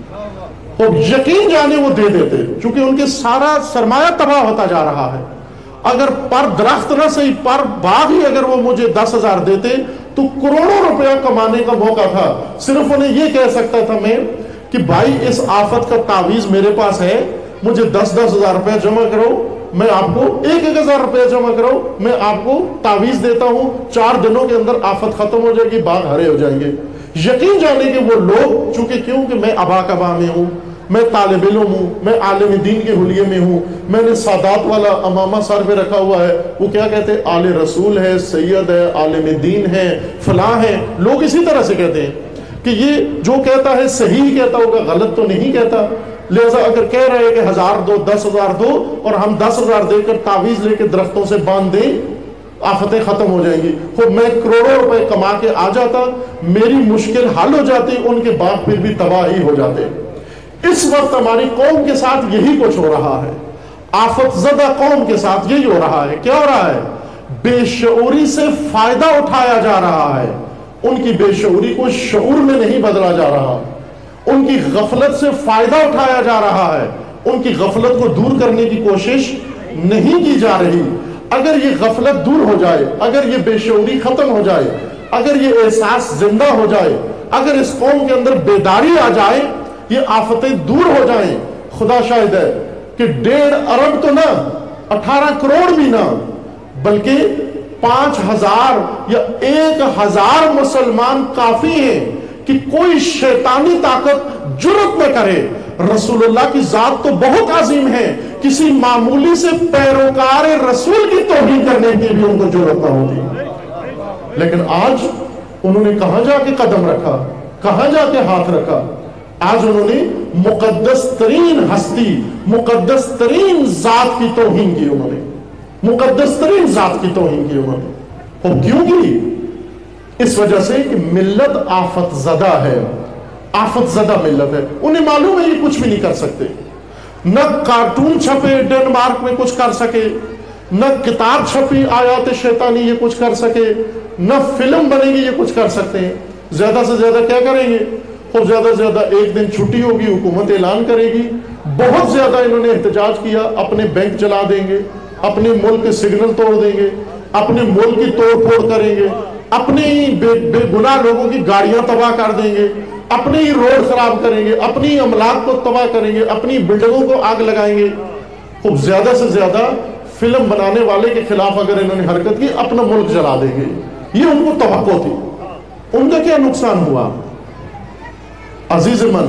اور یقین جانے وہ دے دیتے، چونکہ ان کے سارا سرمایہ تباہ ہوتا جا رہا ہے۔ اگر پر درخت نہ صحیح، پر باغ ہی اگر وہ مجھے دس ہزار دیتے تو کروڑوں روپیہ کمانے کا موقع تھا۔ صرف انہیں یہ کہہ سکتا تھا میں کہ بھائی اس آفت کا تعویذ میرے پاس ہے، مجھے دس دس ہزار روپیہ جمع کرو، میں آپ کو ایک ایک ہزار روپیہ جمع کرو، میں آپ کو تعویذ دیتا ہوں، چار دنوں کے اندر آفت ختم ہو جائے گی، باغ ہرے ہو جائیں گے۔ یقین جانے کہ وہ لوگ، چونکہ کیوں کہ میں ابا کبا میں ہوں، میں طالب علم ہوں، میں عالم دین کے حلیے میں ہوں، میں نے سادات والا امامہ سر پہ رکھا ہوا ہے، وہ کیا کہتے ہیں، آل رسول ہے، سید ہے، عالم دین ہے، فلاں ہے، لوگ اسی طرح سے کہتے ہیں کہ یہ جو کہتا ہے صحیح کہتا ہوگا، غلط تو نہیں کہتا۔ لہذا اگر کہہ رہے ہیں کہ ہزار دو، دس ہزار دو، اور ہم دس ہزار دے کر تعویذ لے کے درختوں سے باندھ دیں، آفتیں ختم ہو جائیں گی۔ خود میں کروڑوں روپے کما کے آ جاتا، میری مشکل حل ہو جاتی، ان کے باغ پھر بھی تباہ ہی ہو جاتے۔ اس وقت ہماری قوم کے ساتھ یہی کچھ ہو رہا ہے، آفت زدہ قوم کے ساتھ یہی ہو رہا ہے۔ کیا ہو رہا ہے؟ بے شعوری سے فائدہ اٹھایا جا رہا ہے، ان کی بے شعوری کو شعور میں نہیں بدلا جا رہا، ان کی غفلت سے فائدہ اٹھایا جا رہا ہے، ان کی غفلت کو دور کرنے کی کوشش نہیں کی جا رہی۔ اگر یہ غفلت دور ہو جائے، اگر یہ بے شعوری ختم ہو جائے، اگر یہ احساس زندہ ہو جائے، اگر اس قوم کے اندر بیداری آ جائے، یہ آفتیں دور ہو جائیں، خدا شاہد ہے کہ ڈیڑھ ارب تو نہ، اٹھارہ کروڑ بھی نہ، بلکہ پانچ ہزار یا ایک ہزار مسلمان کافی ہیں کہ کوئی شیطانی طاقت جرت نہ کرے۔ رسول اللہ کی ذات تو بہت عظیم ہے، کسی معمولی سے پیروکار رسول کی توہین کرنے کی بھی ان کو جرت نہ ہوتی۔ لیکن آج انہوں نے کہاں جا کے قدم رکھا، کہاں جا کے ہاتھ رکھا؟ آج انہوں نے مقدس ترین ہستی، مقدس ترین ذات کی توہین کی، انہوں نے مقدس ترین ذات کی توہین کی انہوں نے۔ اور کیوں کی؟ اس وجہ سے کہ ملت آفت زدہ ہے، آفت زدہ ملت ہے۔ انہیں معلوم ہے یہ کچھ بھی نہیں کر سکتے، نہ کارٹون چھپے ڈنمارک میں کچھ کر سکے، نہ کتاب چھپی آیات شیطانی یہ کچھ کر سکے، نہ فلم بنے گی یہ کچھ کر سکتے ہیں۔ زیادہ سے زیادہ کیا کریں گے؟ اور زیادہ سے زیادہ ایک دن چھٹی ہوگی، حکومت اعلان کرے گی۔ بہت زیادہ انہوں نے احتجاج کیا، اپنے بینک چلا دیں گے، اپنے ملک کے سگنل توڑ دیں گے، اپنے ملک کی توڑ پھوڑ کریں گے، اپنے ہی بے, بے گناہ لوگوں کی گاڑیاں تباہ کر دیں گے، اپنے ہی روڈ خراب کریں گے، اپنی املاک کو تباہ کریں گے، اپنی بلڈنگوں کو آگ لگائیں گے۔ خوب زیادہ سے زیادہ فلم بنانے والے کے خلاف اگر انہوں نے حرکت کی، اپنا ملک جلا دیں گے۔ یہ ان کو توقع تھی۔ ان کا کیا نقصان ہوا؟ عزیز من،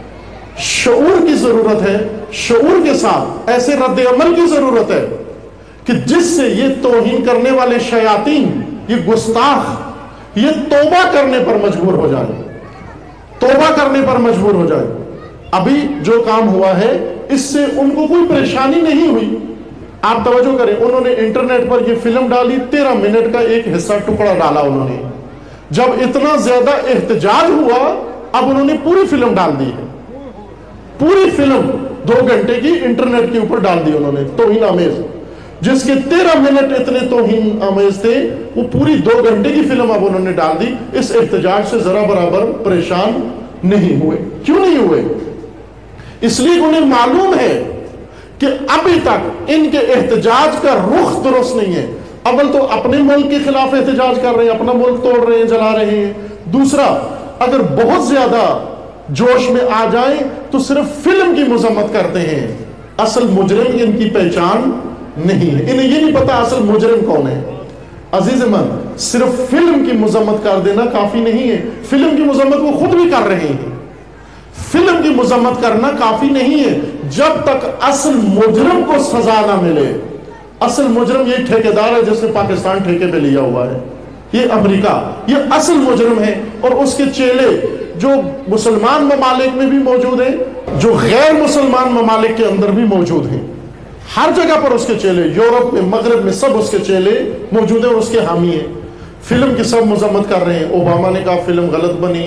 شعور کی ضرورت ہے، شعور کے ساتھ ایسے رد عمل کی ضرورت ہے کہ جس سے یہ توہین کرنے والے شیاطین، یہ گستاخ، یہ توبہ کرنے پر مجبور ہو جائے، توبہ کرنے پر مجبور ہو جائے۔ ابھی جو کام ہوا ہے اس سے ان کو کوئی پریشانی نہیں ہوئی۔ آپ توجہ کریں، انہوں نے انٹرنیٹ پر یہ فلم ڈالی، تیرہ منٹ کا ایک حصہ ٹکڑا ڈالا انہوں نے۔ جب اتنا زیادہ احتجاج ہوا، اب انہوں نے پوری فلم ڈال دی ہے، پوری فلم دو گھنٹے کی انٹرنیٹ کے اوپر ڈال دی انہوں نے، توہین آمیز، جس کے تیرہ منٹ اتنے توہین آمیز تھے، وہ پوری دو گھنٹے کی فلم اب انہوں نے ڈال دی۔ اس احتجاج سے ذرا برابر پریشان نہیں ہوئے۔ کیوں نہیں ہوئے؟ اس لیے انہیں معلوم ہے کہ ابھی تک ان کے احتجاج کا رخ درست نہیں ہے۔ اول تو اپنے ملک کے خلاف احتجاج کر رہے ہیں، اپنا ملک توڑ رہے ہیں، جلا رہے ہیں۔ دوسرا، اگر بہت زیادہ جوش میں آ جائیں تو صرف فلم کی مذمت کرتے ہیں، اصل مجرم ان کی پہچان نہیں ہے، انہیں یہ نہیں پتا اصل مجرم کون ہے۔ عزیز من، صرف فلم کی مذمت کر دینا کافی نہیں ہے، فلم کی مذمت وہ خود بھی کر رہے ہیں۔ فلم کی مذمت کرنا کافی نہیں ہے جب تک اصل مجرم کو سزا نہ ملے۔ اصل مجرم یہ ٹھیکیدار ہے جس نے پاکستان ٹھیکے پہ لیا ہوا ہے، یہ امریکہ، یہ اصل مجرم ہے، اور اس کے چیلے جو مسلمان ممالک میں بھی موجود ہیں، جو غیر مسلمان ممالک کے اندر بھی موجود ہیں، ہر جگہ پر اس کے چیلے، یورپ میں، مغرب میں، سب اس کے چیلے موجود ہیں اور اس کے حامی ہیں۔ فلم کی سب مذمت کر رہے ہیں، اوباما نے کہا فلم غلط بنی ہے،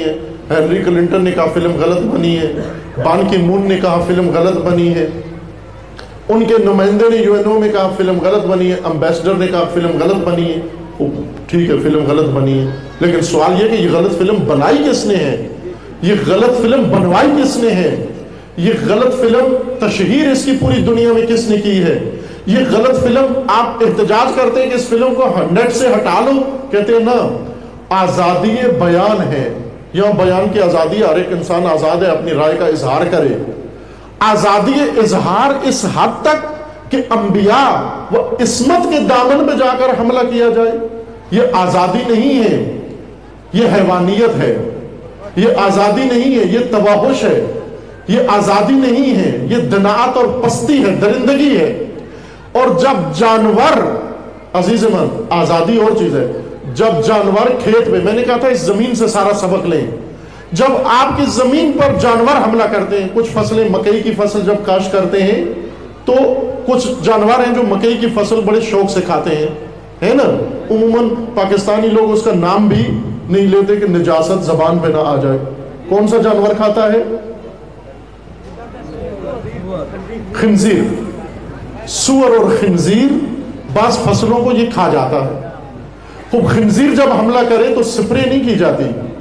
ہنری کلنٹن نے کہا فلم غلط بنی ہے، بان کی مون نے کہا فلم غلط بنی ہے، ان کے نمائندے نے یو این او میں کہا فلم غلط بنی ہے، امبیسڈر نے کہا فلم غلط بنی ہے۔ ٹھیک ہے فلم غلط بنی ہے، لیکن سوال یہ کہ یہ غلط فلم بنائی کس نے ہے، یہ غلط فلم بنوائی کس نے ہے، یہ غلط فلم تشہیر اس کی پوری دنیا میں کس نے کی ہے، یہ غلط فلم آپ احتجاج کرتے ہیں کہ اس فلم کو نیٹ سے ہٹا لو، کہتے ہیں نا آزادی بیان ہے، یہاں بیان کی آزادی، ہر ایک انسان آزاد ہے اپنی رائے کا اظہار کرے، آزادی اظہار اس حد تک کہ انبیاء و عصمت کے دامن پہ جا کر حملہ کیا جائے، یہ آزادی نہیں ہے، یہ حیوانیت ہے، یہ آزادی نہیں ہے، یہ توحش ہے، یہ آزادی نہیں ہے، یہ دناعت اور پستی ہے، درندگی ہے۔ اور جب جانور، عزیز من آزادی اور چیز ہے، جب جانور کھیت میں، میں نے کہا تھا اس زمین سے سارا سبق لیں، جب آپ کی زمین پر جانور حملہ کرتے ہیں، کچھ فصلیں، مکئی کی فصل جب کاشت کرتے ہیں تو کچھ جانور ہیں جو مکئی کی فصل بڑے شوق سے کھاتے ہیں، ہے نا، عموماً پاکستانی لوگ اس کا نام بھی نہیں لیتے کہ نجاست زبان پہ نہ آ جائے۔ کون سا جانور کھاتا ہے؟ خنزیر، سور اور خنزیر بعض فصلوں کو یہ کھا جاتا ہے۔ خوب خنزیر جب حملہ کرے تو سپرے نہیں کی جاتی،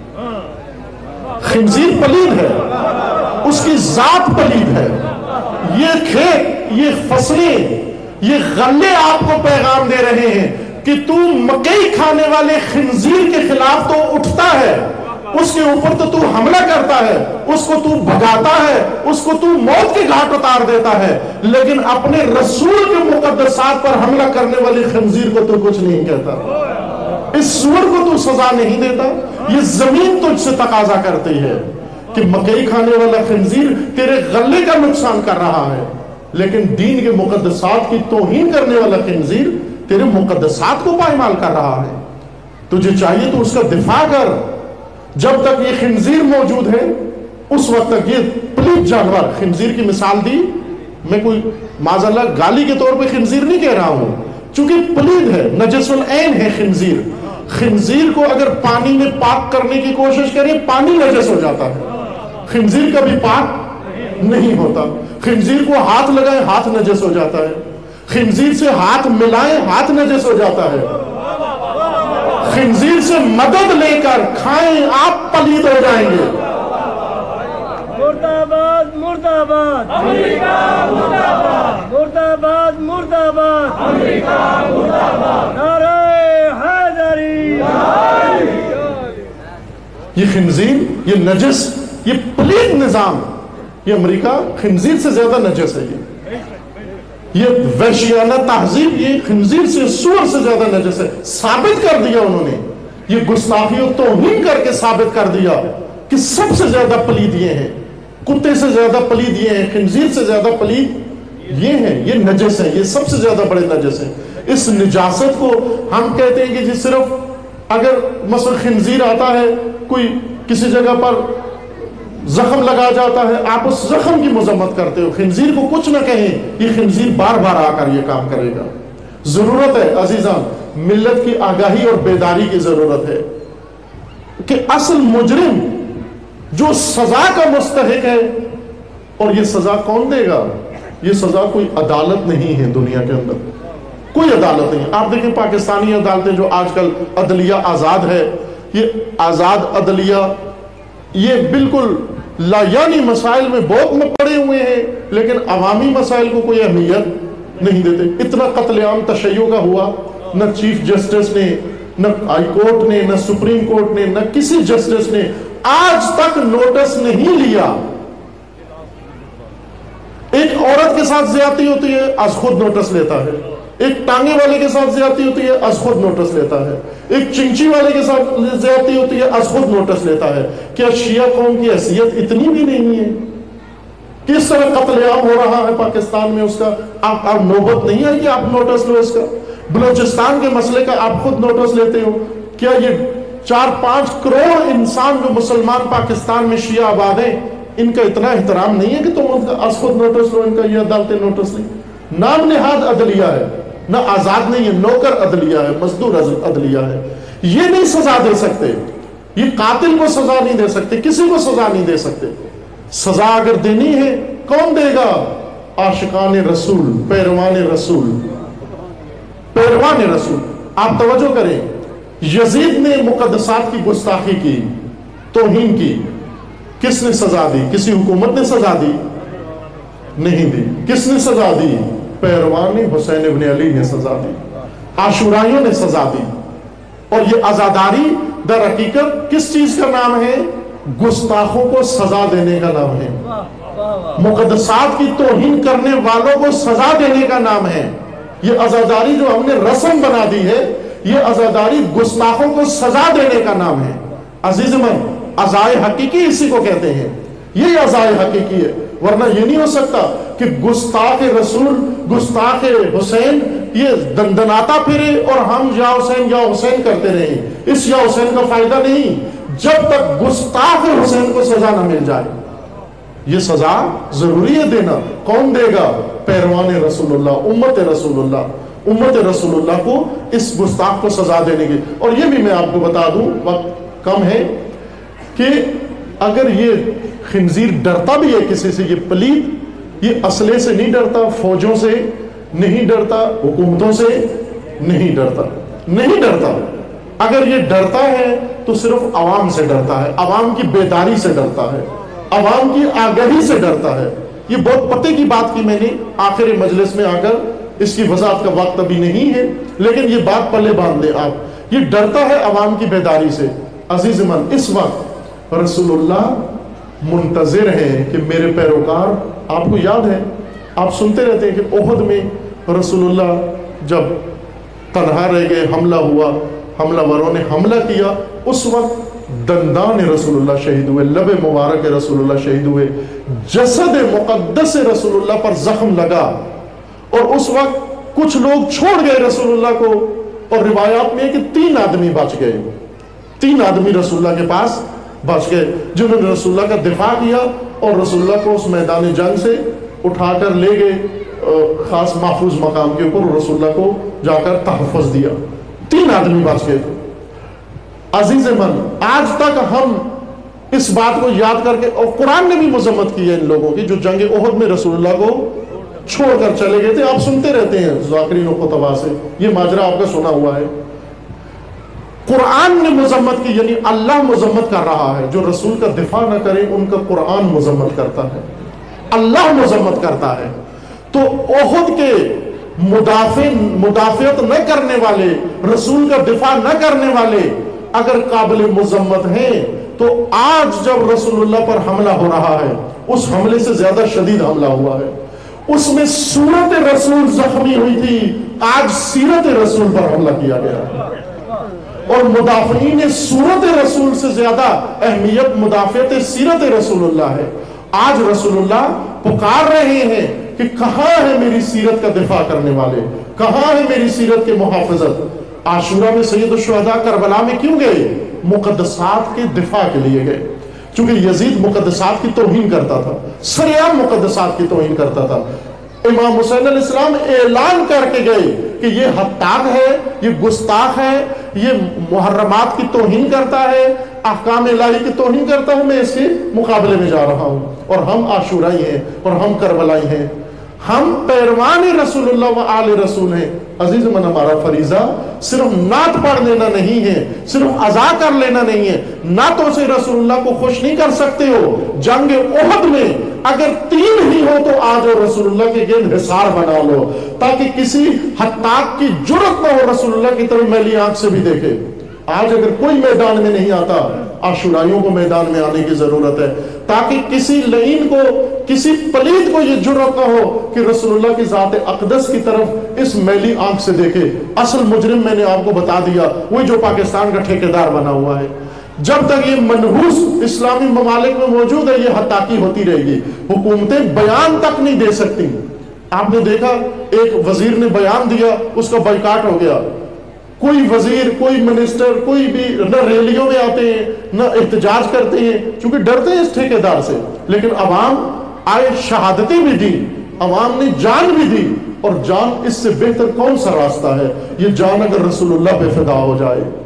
خنزیر پلید ہے، اس کی ذات پلید ہے۔ یہ کھیت، یہ فصلیں، یہ غلے آپ کو پیغام دے رہے ہیں کہ تو مکئی کھانے والے خنزیر کے خلاف تو اٹھتا ہے، اس کے اوپر تو تو حملہ کرتا ہے، اس کو تو بھگاتا ہے، اس کو تو موت کے گھاٹ اتار دیتا ہے، لیکن اپنے رسول کے مقدسات پر حملہ کرنے والے خنزیر کو تو کچھ نہیں کہتا، اس سور کو تو سزا نہیں دیتا۔ یہ زمین تجھ سے تقاضا کرتی ہے کہ مکئی کھانے والا خنزیر تیرے غلے کا نقصان کر رہا ہے، لیکن دین کے مقدسات کی توہین کرنے والا خنزیر تیرے مقدسات کو پائمال کر رہا ہے، تجھے چاہیے تو اس کا دفاع کر۔ جب تک یہ خنزیر موجود ہے اس وقت تک یہ پلیت جانور، خنزیر کی مثال دی، میں کوئی معاذ اللہ گالی کے طور پہ خنزیر نہیں کہہ رہا ہوں، چونکہ پلید ہے، نجس العین ہے خنزیر۔ خنزیر کو اگر پانی میں پاک کرنے کی کوشش کریں پانی نجس ہو جاتا ہے، خنزیر کبھی پاک نہیں ہوتا۔ خنزیر کو ہاتھ لگائیں ہاتھ نجس ہو جاتا ہے، خنزیر سے ہاتھ ملائیں ہاتھ نجس ہو جاتا ہے، خنزیر سے مدد لے کر کھائیں آپ پلید ہو جائیں گے۔ مرد آباد مرد آباد امریکہ، مرد آباد مرد آباد مرد آباد امریکہ، مرد آباد، نعرہ حیدری۔ یہ خنزیر، یہ نجس، یہ پلید نظام، یہ امریکہ خنزیر سے زیادہ نجس ہے، یہ یہ وحشیانہ تہذیب یہ خنزیر سے، سور سے زیادہ نجس ہے۔ ثابت کر دیا انہوں نے، یہ گستاخی و توہین کر کے ثابت کر دیا کہ سب سے زیادہ پلید یہ ہیں، کتے سے زیادہ پلید یہ ہیں، خنزیر سے زیادہ پلید یہ ہیں، یہ نجس ہیں، یہ سب سے زیادہ بڑے نجس ہیں۔ اس نجاست کو ہم کہتے ہیں کہ جی صرف اگر مثلا خنزیر آتا ہے، کوئی کسی جگہ پر زخم لگا جاتا ہے، آپ اس زخم کی مذمت کرتے ہو، خنزیر کو کچھ نہ کہیں، یہ خنزیر بار بار آ کر یہ کام کرے گا۔ ضرورت ہے عزیزان، ملت کی آگاہی اور بیداری کی ضرورت ہے کہ اصل مجرم جو سزا کا مستحق ہے، اور یہ سزا کون دے گا؟ یہ سزا کوئی عدالت نہیں ہے دنیا کے اندر، کوئی عدالت نہیں۔ آپ دیکھیں پاکستانی عدالتیں جو آج کل عدلیہ آزاد ہے، یہ آزاد عدلیہ یہ بالکل لا یعنی مسائل میں بہت میں پڑے ہوئے ہیں، لیکن عوامی مسائل کو کوئی اہمیت نہیں دیتے۔ اتنا قتل عام تشیع کا ہوا، نہ چیف جسٹس نے، نہ ہائی کورٹ نے، نہ سپریم کورٹ نے، نہ کسی جسٹس نے آج تک نوٹس نہیں لیا۔ ایک عورت کے ساتھ زیادتی ہوتی ہے، از خود نوٹس لیتا ہے، ایک ٹانگے والے کے ساتھ زیادتی ہوتی ہے، از خود نوٹس لیتا ہے، ایک چنچی والے کے ساتھ زیادتی ہوتی ہے، از خود نوٹس لیتا ہے۔ کیا شیعہ قوم کی حیثیت اتنی بھی نہیں ہے؟ کس طرح قتل عام ہو رہا ہے پاکستان میں، اس کا آپ آپ نوبت نہیں آئی کہ آپ نوٹس لو اس کا؟ بلوچستان کے مسئلے کا آپ خود نوٹس لیتے ہو؟ کیا یہ چار پانچ کروڑ انسان جو مسلمان پاکستان میں شیعہ آباد ہیں، ان کا اتنا احترام نہیں ہے کہ تم ان کا از خود نوٹس لو، ان کا یہ عدالتیں نوٹس لیں؟ نام نہاد عدلیہ ہے، نہ آزاد نہیں ہے، نوکر عدلیہ ہے، مزدور عدلیہ ہے۔ یہ نہیں سزا دے سکتے، یہ قاتل کو سزا نہیں دے سکتے، کسی کو سزا نہیں دے سکتے. سزا اگر دینی ہے کون دے گا؟ عاشقان رسول، پیروان رسول، پیروان رسول. آپ توجہ کریں، یزید نے مقدسات کی گستاخی کی، توہین کی، کس نے سزا دی؟ کسی حکومت نے سزا دی؟ نہیں دی. کس نے سزا دی؟ پیروان حسین ابن علی نے سزا دی، عاشورائیوں نے سزا دی. اور یہ عزاداری در حقیقت کس چیز کا نام ہے؟ گستاخوں کو سزا دینے کا نام ہے. مقدسات کی توہین کرنے والوں کو سزا دینے کا نام ہے. یہ عزاداری جو ہم نے رسم بنا دی ہے، یہ عزاداری گستاخوں کو سزا دینے کا نام ہے. عزیز من، عزائے حقیقی اسی کو کہتے ہیں. یہ عزائے حقیقی ہے. ورنہ یہ نہیں ہو سکتا کہ گستاخ رسول، گستاخ حسین یہ دندناتا پھرے اور ہم یا حسین یا حسین کرتے رہیں. اس یا حسین کا فائدہ نہیں جب تک گستاخ حسین کو سزا نہ مل جائے. یہ سزا ضروری ہے دینا. کون دے گا؟ پیروان رسول اللہ، امت رسول اللہ. امت رسول اللہ کو اس گستاخ کو سزا دینے کی. اور یہ بھی میں آپ کو بتا دوں، وقت کم ہے، کہ اگر یہ خنزیر ڈرتا بھی ہے کسی سے، یہ پلیت، یہ اسلحے سے نہیں ڈرتا، فوجوں سے نہیں ڈرتا، حکومتوں سے نہیں ڈرتا، نہیں ڈرتا. اگر یہ ڈرتا ہے تو صرف عوام سے ڈرتا ہے، عوام کی بیداری سے ڈرتا ہے، عوام کی آگہی سے ڈرتا ہے. یہ بہت پتے کی بات کی میں نے آخر مجلس میں آ کر، اس کی وضاحت کا وقت ابھی نہیں ہے، لیکن یہ بات پلے باندھ لیں آپ. یہ ڈرتا ہے عوام کی بیداری سے. عزیز من، اس وقت رسول اللہ منتظر ہیں کہ میرے پیروکار، آپ کو یاد ہے، آپ سنتے رہتے ہیں کہ احد میں رسول اللہ جب تنہا رہ گئے، حملہ ہوا، حملہ وروں نے حملہ کیا، اس وقت دندان رسول اللہ شہید ہوئے، لب مبارک رسول اللہ شہید ہوئے، جسد مقدس رسول اللہ پر زخم لگا. اور اس وقت کچھ لوگ چھوڑ گئے رسول اللہ کو، اور روایات میں ہے کہ تین آدمی بچ گئے، تین آدمی رسول اللہ کے پاس بچ گئے جنہوں نے رسول اللہ کا دفاع کیا اور رسول اللہ کو اس میدان جنگ سے اٹھا کر لے گئے خاص محفوظ مقام کے اوپر، اور رسول اللہ کو جا کر تحفظ دیا. تین آدمی بچ گئے. عزیز من، آج تک ہم اس بات کو یاد کر کے، اور قرآن نے بھی مذمت کی ہے ان لوگوں کی جو جنگ احد میں رسول اللہ کو چھوڑ کر چلے گئے تھے. آپ سنتے رہتے ہیں ذاکرین و خطبہ سے، یہ ماجرا آپ کا سنا ہوا ہے. قرآن نے مذمت کی، یعنی اللہ مذمت کر رہا ہے. جو رسول کا دفاع نہ کرے ان کا قرآن مذمت کرتا ہے، اللہ مذمت کرتا ہے. تو احد کے مدافع مدافعت نہ کرنے والے، رسول کا دفاع نہ کرنے والے اگر قابل مذمت ہیں، تو آج جب رسول اللہ پر حملہ ہو رہا ہے، اس حملے سے زیادہ شدید حملہ ہوا ہے، اس میں سورت رسول زخمی ہوئی تھی، آج سیرت رسول پر حملہ کیا گیا ہے. اور مدافعین سورت رسول سے زیادہ اہمیت مدافعت سیرت رسول اللہ ہے. آج رسول اللہ پکار رہے ہیں کہ کہاں ہے میری سیرت کا دفاع کرنے والے، کہاں ہے میری سیرت کے محافظت. عاشورہ میں سید الشہداء کربلا میں کیوں گئے؟ مقدسات کے دفاع کے لیے گئے، چونکہ یزید مقدسات کی توہین کرتا تھا، سرعام مقدسات کی توہین کرتا تھا. امام حسین علیہ السلام اعلان کر کے گئے کہ یہ حتاق ہے، یہ گستاخ ہے، یہ محرمات کی توہین کرتا ہے، احکام الہی کی توہین کرتا ہوں، میں اس کے مقابلے میں جا رہا ہوں. اور ہم عاشورائی ہیں اور ہم کربلائی ہیں، ہم پیروان رسول اللہ و آل رسول ہیں. عزیز من، ہمارا فریضہ صرف نعت پڑھ لینا نہیں ہے، صرف عزا کر لینا نہیں ہے. نعتوں سے رسول اللہ کو خوش نہیں کر سکتے ہو. جنگ احد میں اگر تین ہی ہو تو آج رسول اللہ کے گرد حصار بنا لو، تاکہ کسی حتاق کی جرت نہ ہو رسول اللہ کی طرف میلی آنکھ سے بھی دیکھے. آج اگر کوئی میدان میں نہیں آتا، عاشورائیوں کو میدان میں آنے کی ضرورت ہے، تاکہ کسی لعین کو، کسی پلید کو یہ جرت نہ ہو کہ رسول اللہ کی ذات اقدس کی طرف اس میلی آنکھ سے دیکھے. اصل مجرم میں نے آپ کو بتا دیا، وہی جو پاکستان کا ٹھیکیدار بنا ہوا ہے. جب تک یہ منحوس اسلامی ممالک میں موجود ہے، یہ حتاقی ہوتی رہے گی. حکومتیں بیان تک نہیں دے سکتی. آپ نے دیکھا ایک وزیر نے بیان دیا، اس کا بائیکاٹ ہو گیا. کوئی وزیر، کوئی منسٹر، کوئی بھی نہ ریلیوں میں آتے ہیں نہ احتجاج کرتے ہیں، چونکہ ڈرتے ہیں اس ٹھیکیدار سے. لیکن عوام آئے، شہادتیں بھی دی، عوام نے جان بھی دی. اور جان اس سے بہتر کون سا راستہ ہے؟ یہ جان اگر رسول اللہ پہ فدا ہو جائے،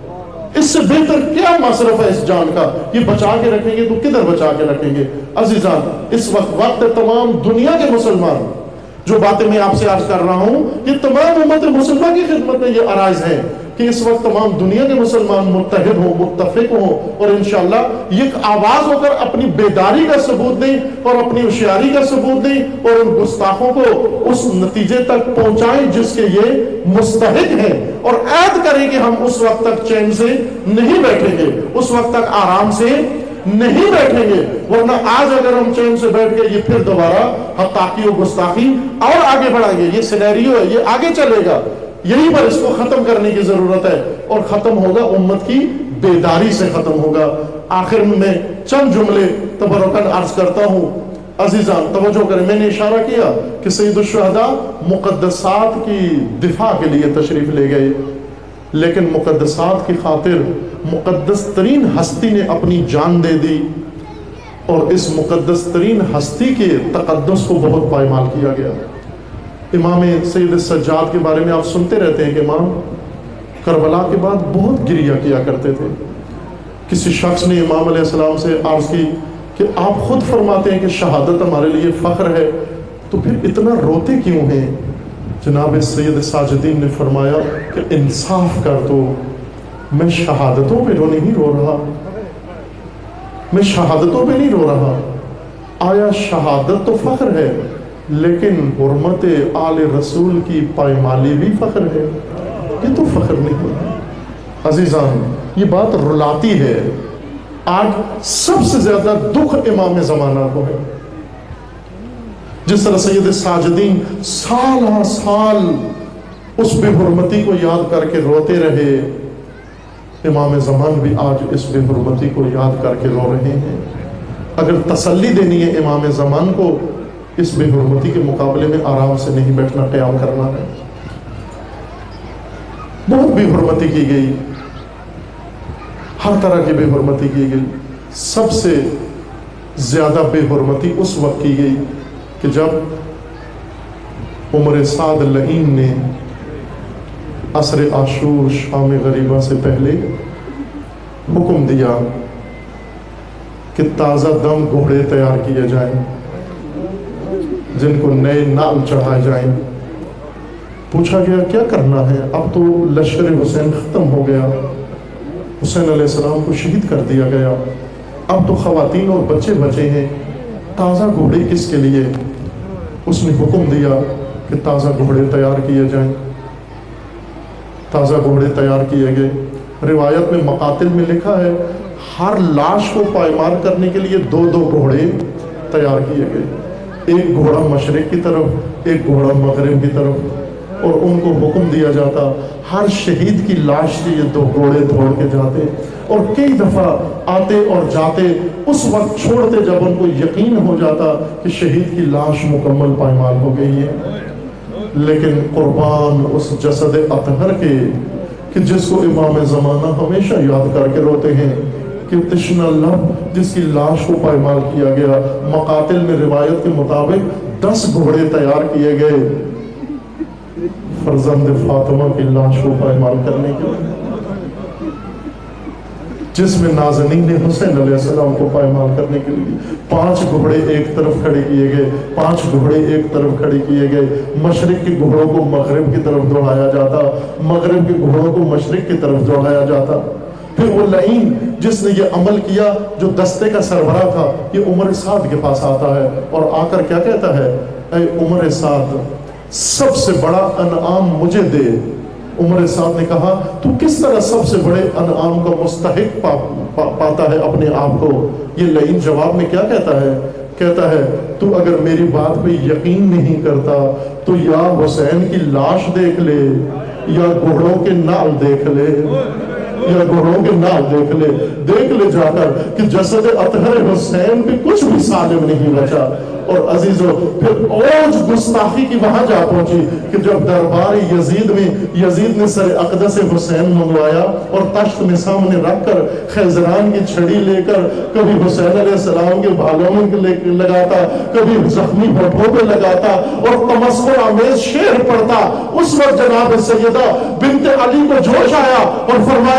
اس سے بہتر کیا مصرف ہے اس جان کا؟ یہ بچا کے رکھیں گے تو کدھر بچا کے رکھیں گے؟ عزیزان، اس وقت وقت تمام دنیا کے مسلمان، جو باتیں میں آپ سے عرض کر رہا ہوں یہ تمام امت مسلمہ کی خدمت میں یہ عرائض ہے کہ اس وقت تمام دنیا کے مسلمان متحد ہوں، متفق ہوں، اور انشاءاللہ یہ ایک آواز ہو کر اپنی بیداری کا ثبوت دیں اور اپنی ہوشیاری کا ثبوت دیں اور ان گستاخوں کو اس نتیجے تک پہنچائیں جس کے یہ مستحق ہیں، اور عہد کریں کہ ہم اس وقت تک چین سے نہیں بیٹھیں گے، اس وقت تک آرام سے نہیں بیٹھیں گے، ورنہ آج اگر ہم چین سے بیٹھ گئے یہ پھر دوبارہ حقاقی و گستاخی اور آگے بڑھائیں گے۔ یہ سینیریو ہے، یہ آگے چلے گا، یہیں پر اس کو ختم کرنے کی ضرورت ہے، اور ختم ہوگا امت کی بیداری سے ختم ہوگا۔ آخر میں چند جملے تبرکاً عرض کرتا ہوں۔ عزیزان توجہ کریں، میں نے اشارہ کیا کہ سید الشہداء مقدسات کی دفاع کے لیے تشریف لے گئے، لیکن مقدسات کی خاطر مقدس ترین ہستی نے اپنی جان دے دی، اور اس مقدس ترین ہستی کے تقدس کو بہت پائمال کیا گیا۔ امام سید السجاد کے بارے میں آپ سنتے رہتے ہیں کہ امام کربلا کے بعد بہت گریہ کیا کرتے تھے۔ کسی شخص نے امام علیہ السلام سے عرض کی کہ آپ خود فرماتے ہیں کہ شہادت ہمارے لیے فخر ہے، تو پھر اتنا روتے کیوں ہیں؟ جناب سید ساجدین نے فرمایا کہ انصاف کر دو، میں شہادتوں پہ نہیں رو رہا، میں شہادتوں پہ نہیں رو رہا۔ آیا شہادت تو فخر ہے، لیکن حرمت آل رسول کی پائمالی بھی فخر ہے؟ یہ تو فخر نہیں ہے۔ عزیزان یہ بات رلاتی ہے۔ آج سب سے زیادہ دکھ امام زمانہ کو ہے۔ جس طرح سید ساجدین سال ہر سال اس بے حرمتی کو یاد کر کے روتے رہے، امام زمان بھی آج اس بے حرمتی کو یاد کر کے رو رہے ہیں۔ اگر تسلی دینی ہے امام زمان کو، اس بے حرمتی کے مقابلے میں آرام سے نہیں بیٹھنا، قیام کرنا ہے۔ بہت بے حرمتی کی گئی، ہر طرح کی بے حرمتی کی گئی۔ سب سے زیادہ بے حرمتی اس وقت کی گئی کہ جب عمر سعد لعین نے عصر عاشور شام غریبہ سے پہلے حکم دیا کہ تازہ دم گھوڑے تیار کیے جائیں جن کو نئے نال چڑھائے جائیں۔ پوچھا گیا کیا کرنا ہے؟ اب تو لشکر حسین ختم ہو گیا، حسین علیہ السلام کو شہید کر دیا گیا، اب تو خواتین اور بچے بچے ہیں، تازہ گھوڑے کس کے لیے؟ اس نے حکم دیا کہ تازہ گھوڑے تیار کیے جائیں۔ تازہ گھوڑے تیار کیے گئے۔ روایت میں مقاتل میں لکھا ہے ہر لاش کو پائمال کرنے کے لیے دو دو گھوڑے تیار کیے گئے، ایک گھوڑا مشرق کی طرف، ایک گھوڑا مغرب کی طرف، اور ان کو حکم دیا جاتا ہر شہید کی لاش سے یہ دو گھوڑے دوڑ کے جاتے، اور کئی دفعہ آتے اور جاتے، اس وقت چھوڑتے جب ان کو یقین ہو جاتا کہ شہید کی لاش مکمل پائمال ہو گئی ہے۔ لیکن قربان اس جسد اطہر کے کہ جس کو امام زمانہ ہمیشہ یاد کر کے روتے ہیں کہ تشنہ لب جس کی لاش کو پائمال کیا گیا۔ مقاتل میں روایت کے مطابق دس گھوڑے تیار کیے گئے فرزند فاطمہ کی لاش کو پائمال کرنے کے لیے، جس میں نازنین حسین علیہ السلام کو پائمال کرنے کے لیے پانچ گھوڑے ایک طرف کھڑے کیے گئے، پانچ گھوڑے ایک طرف کھڑے کیے گئے۔ مشرق کے گھوڑوں کو مغرب کی طرف دوڑایا جاتا، مغرب کے گھوڑوں کو مشرق کی طرف دوڑایا جاتا۔ پھر وہ لعین جس نے یہ عمل کیا، جو دستے کا سربراہ تھا، یہ عمر سعد کے پاس آتا ہے اور آ کر کیا کہتا ہے؟ اے عمر سعد، سب سے بڑا انعام مجھے دے۔ عمر سعد نے کہا تو کس طرح سب سے بڑے انعام کا مستحق پا, پا, پاتا ہے اپنے آپ کو؟ یہ لعین جواب میں کیا کہتا ہے؟ کہتا ہے تو اگر میری بات پہ یقین نہیں کرتا تو یا حسین کی لاش دیکھ لے، یا گھوڑوں کے نال دیکھ لے، یا گھوڑوں کے نال دیکھ لے دیکھ لے جا کر کہ جسد اطہر حسین بھی کچھ بھی سالم نہیں بچا۔ اور عزیزو پھر اوج گستاخی کی وہاں جا پہنچی کہ جب دربار یزید میں یزید نے سر اقدس حسین منگوایا اور تشت میں سامنے رکھ کر خیزران کی چھڑی لے کر کبھی حسین علیہ السلام کے بالوں میں لگاتا، کبھی زخمی ہوٹھوں پہ لگاتا اور تمسخر آمیز شعر پڑھتا، اس وقت جناب سیدہ بنت علی کو جوش آیا اور فرمایا خبر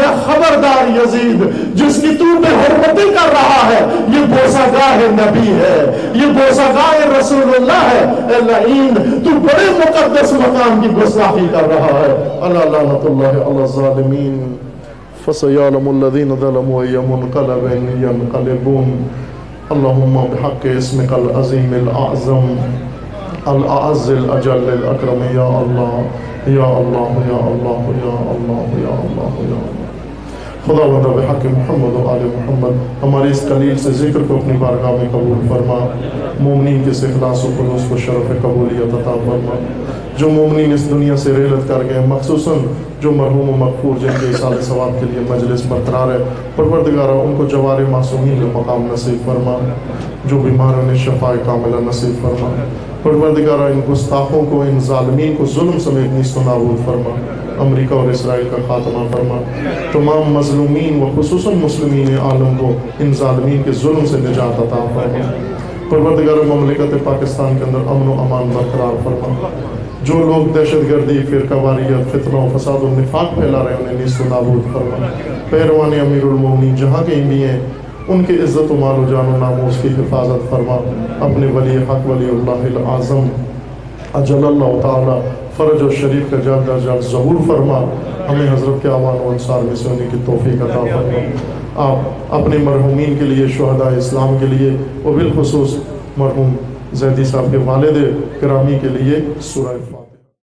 خبردار یزید، جس کی تو بے حرمتی کر رہا ہے، یہ بوسہ گاہ نبی ہے، یہ بوسہ گاہ رسول اللہ ہے، اے لعین تو بڑے مقدس مقام کی گستاخی کر رہا ہے۔ اللہ لعنت اللہ علی الظالمین۔ فَسَيَعْلَمُ الَّذِينَ ظَلَمُوا أَيَّ مُنقَلَبٍ يَنقَلِبُونَ۔ اللہم بحق اسمک العظیم الاعظم الاعز الاجل الاکرم، یا اللہ یا اللہ یا اللہ یا اللہ یا اللہ یا اللہ۔ خدا وند بحق محمد و آل محمد ہمارے اس قلیل سے ذکر کو اپنی بارگاہ میں قبول فرما، مومنین کے اخلاص و خلوص کو شرف قبولیت عطا فرما۔ جو مومنین اس دنیا سے رحلت کر گئے، مخصوصاً جو مرحوم و مغفور جن کے اصال ثواب کے لیے مجلس برقرار ہے، پروردگارہ ان کو جوار معصومین میں مقام نصیب فرما، جو بیماروں نے شفاء کاملہ نصیب فرما۔ پروردگارہ ان گستاخوں کو، ان ظالمین کو ظلم سمیت نیست و نابود فرما، امریکہ اور اسرائیل کا خاتمہ فرما، تمام مظلومین و خصوصاً مسلمین عالم کو ان ظالمین کے ظلم سے نجات عطا فرما۔ پروردگار مملکت پاکستان کے اندر امن و امان برقرار فرما۔ جو لوگ دہشت گردی، فرقہ واریت، فتنہ و فساد و نفاق پھیلا رہے ہیں انہیں نیست و نابود فرما۔ پیروان امیر المومنین جہاں کہیں بھی ہیں ان کے عزت و مال و جان و ناموس کی حفاظت فرما۔ اپنے ولی حق ولی اللہ العظم اجل اللہ تعالی فرج و شریف کا جلد از جلد ظہور فرما۔ ہمیں حضرت کے اعوان و انصار میں سے ہونے کی توفیق عطا فرما۔ آپ اپنے مرحومین کے لیے، شہداء اسلام کے لیے، و بالخصوص مرحوم زیدی صاحب کے والد گرامی کے لیے سورہ فاتحہ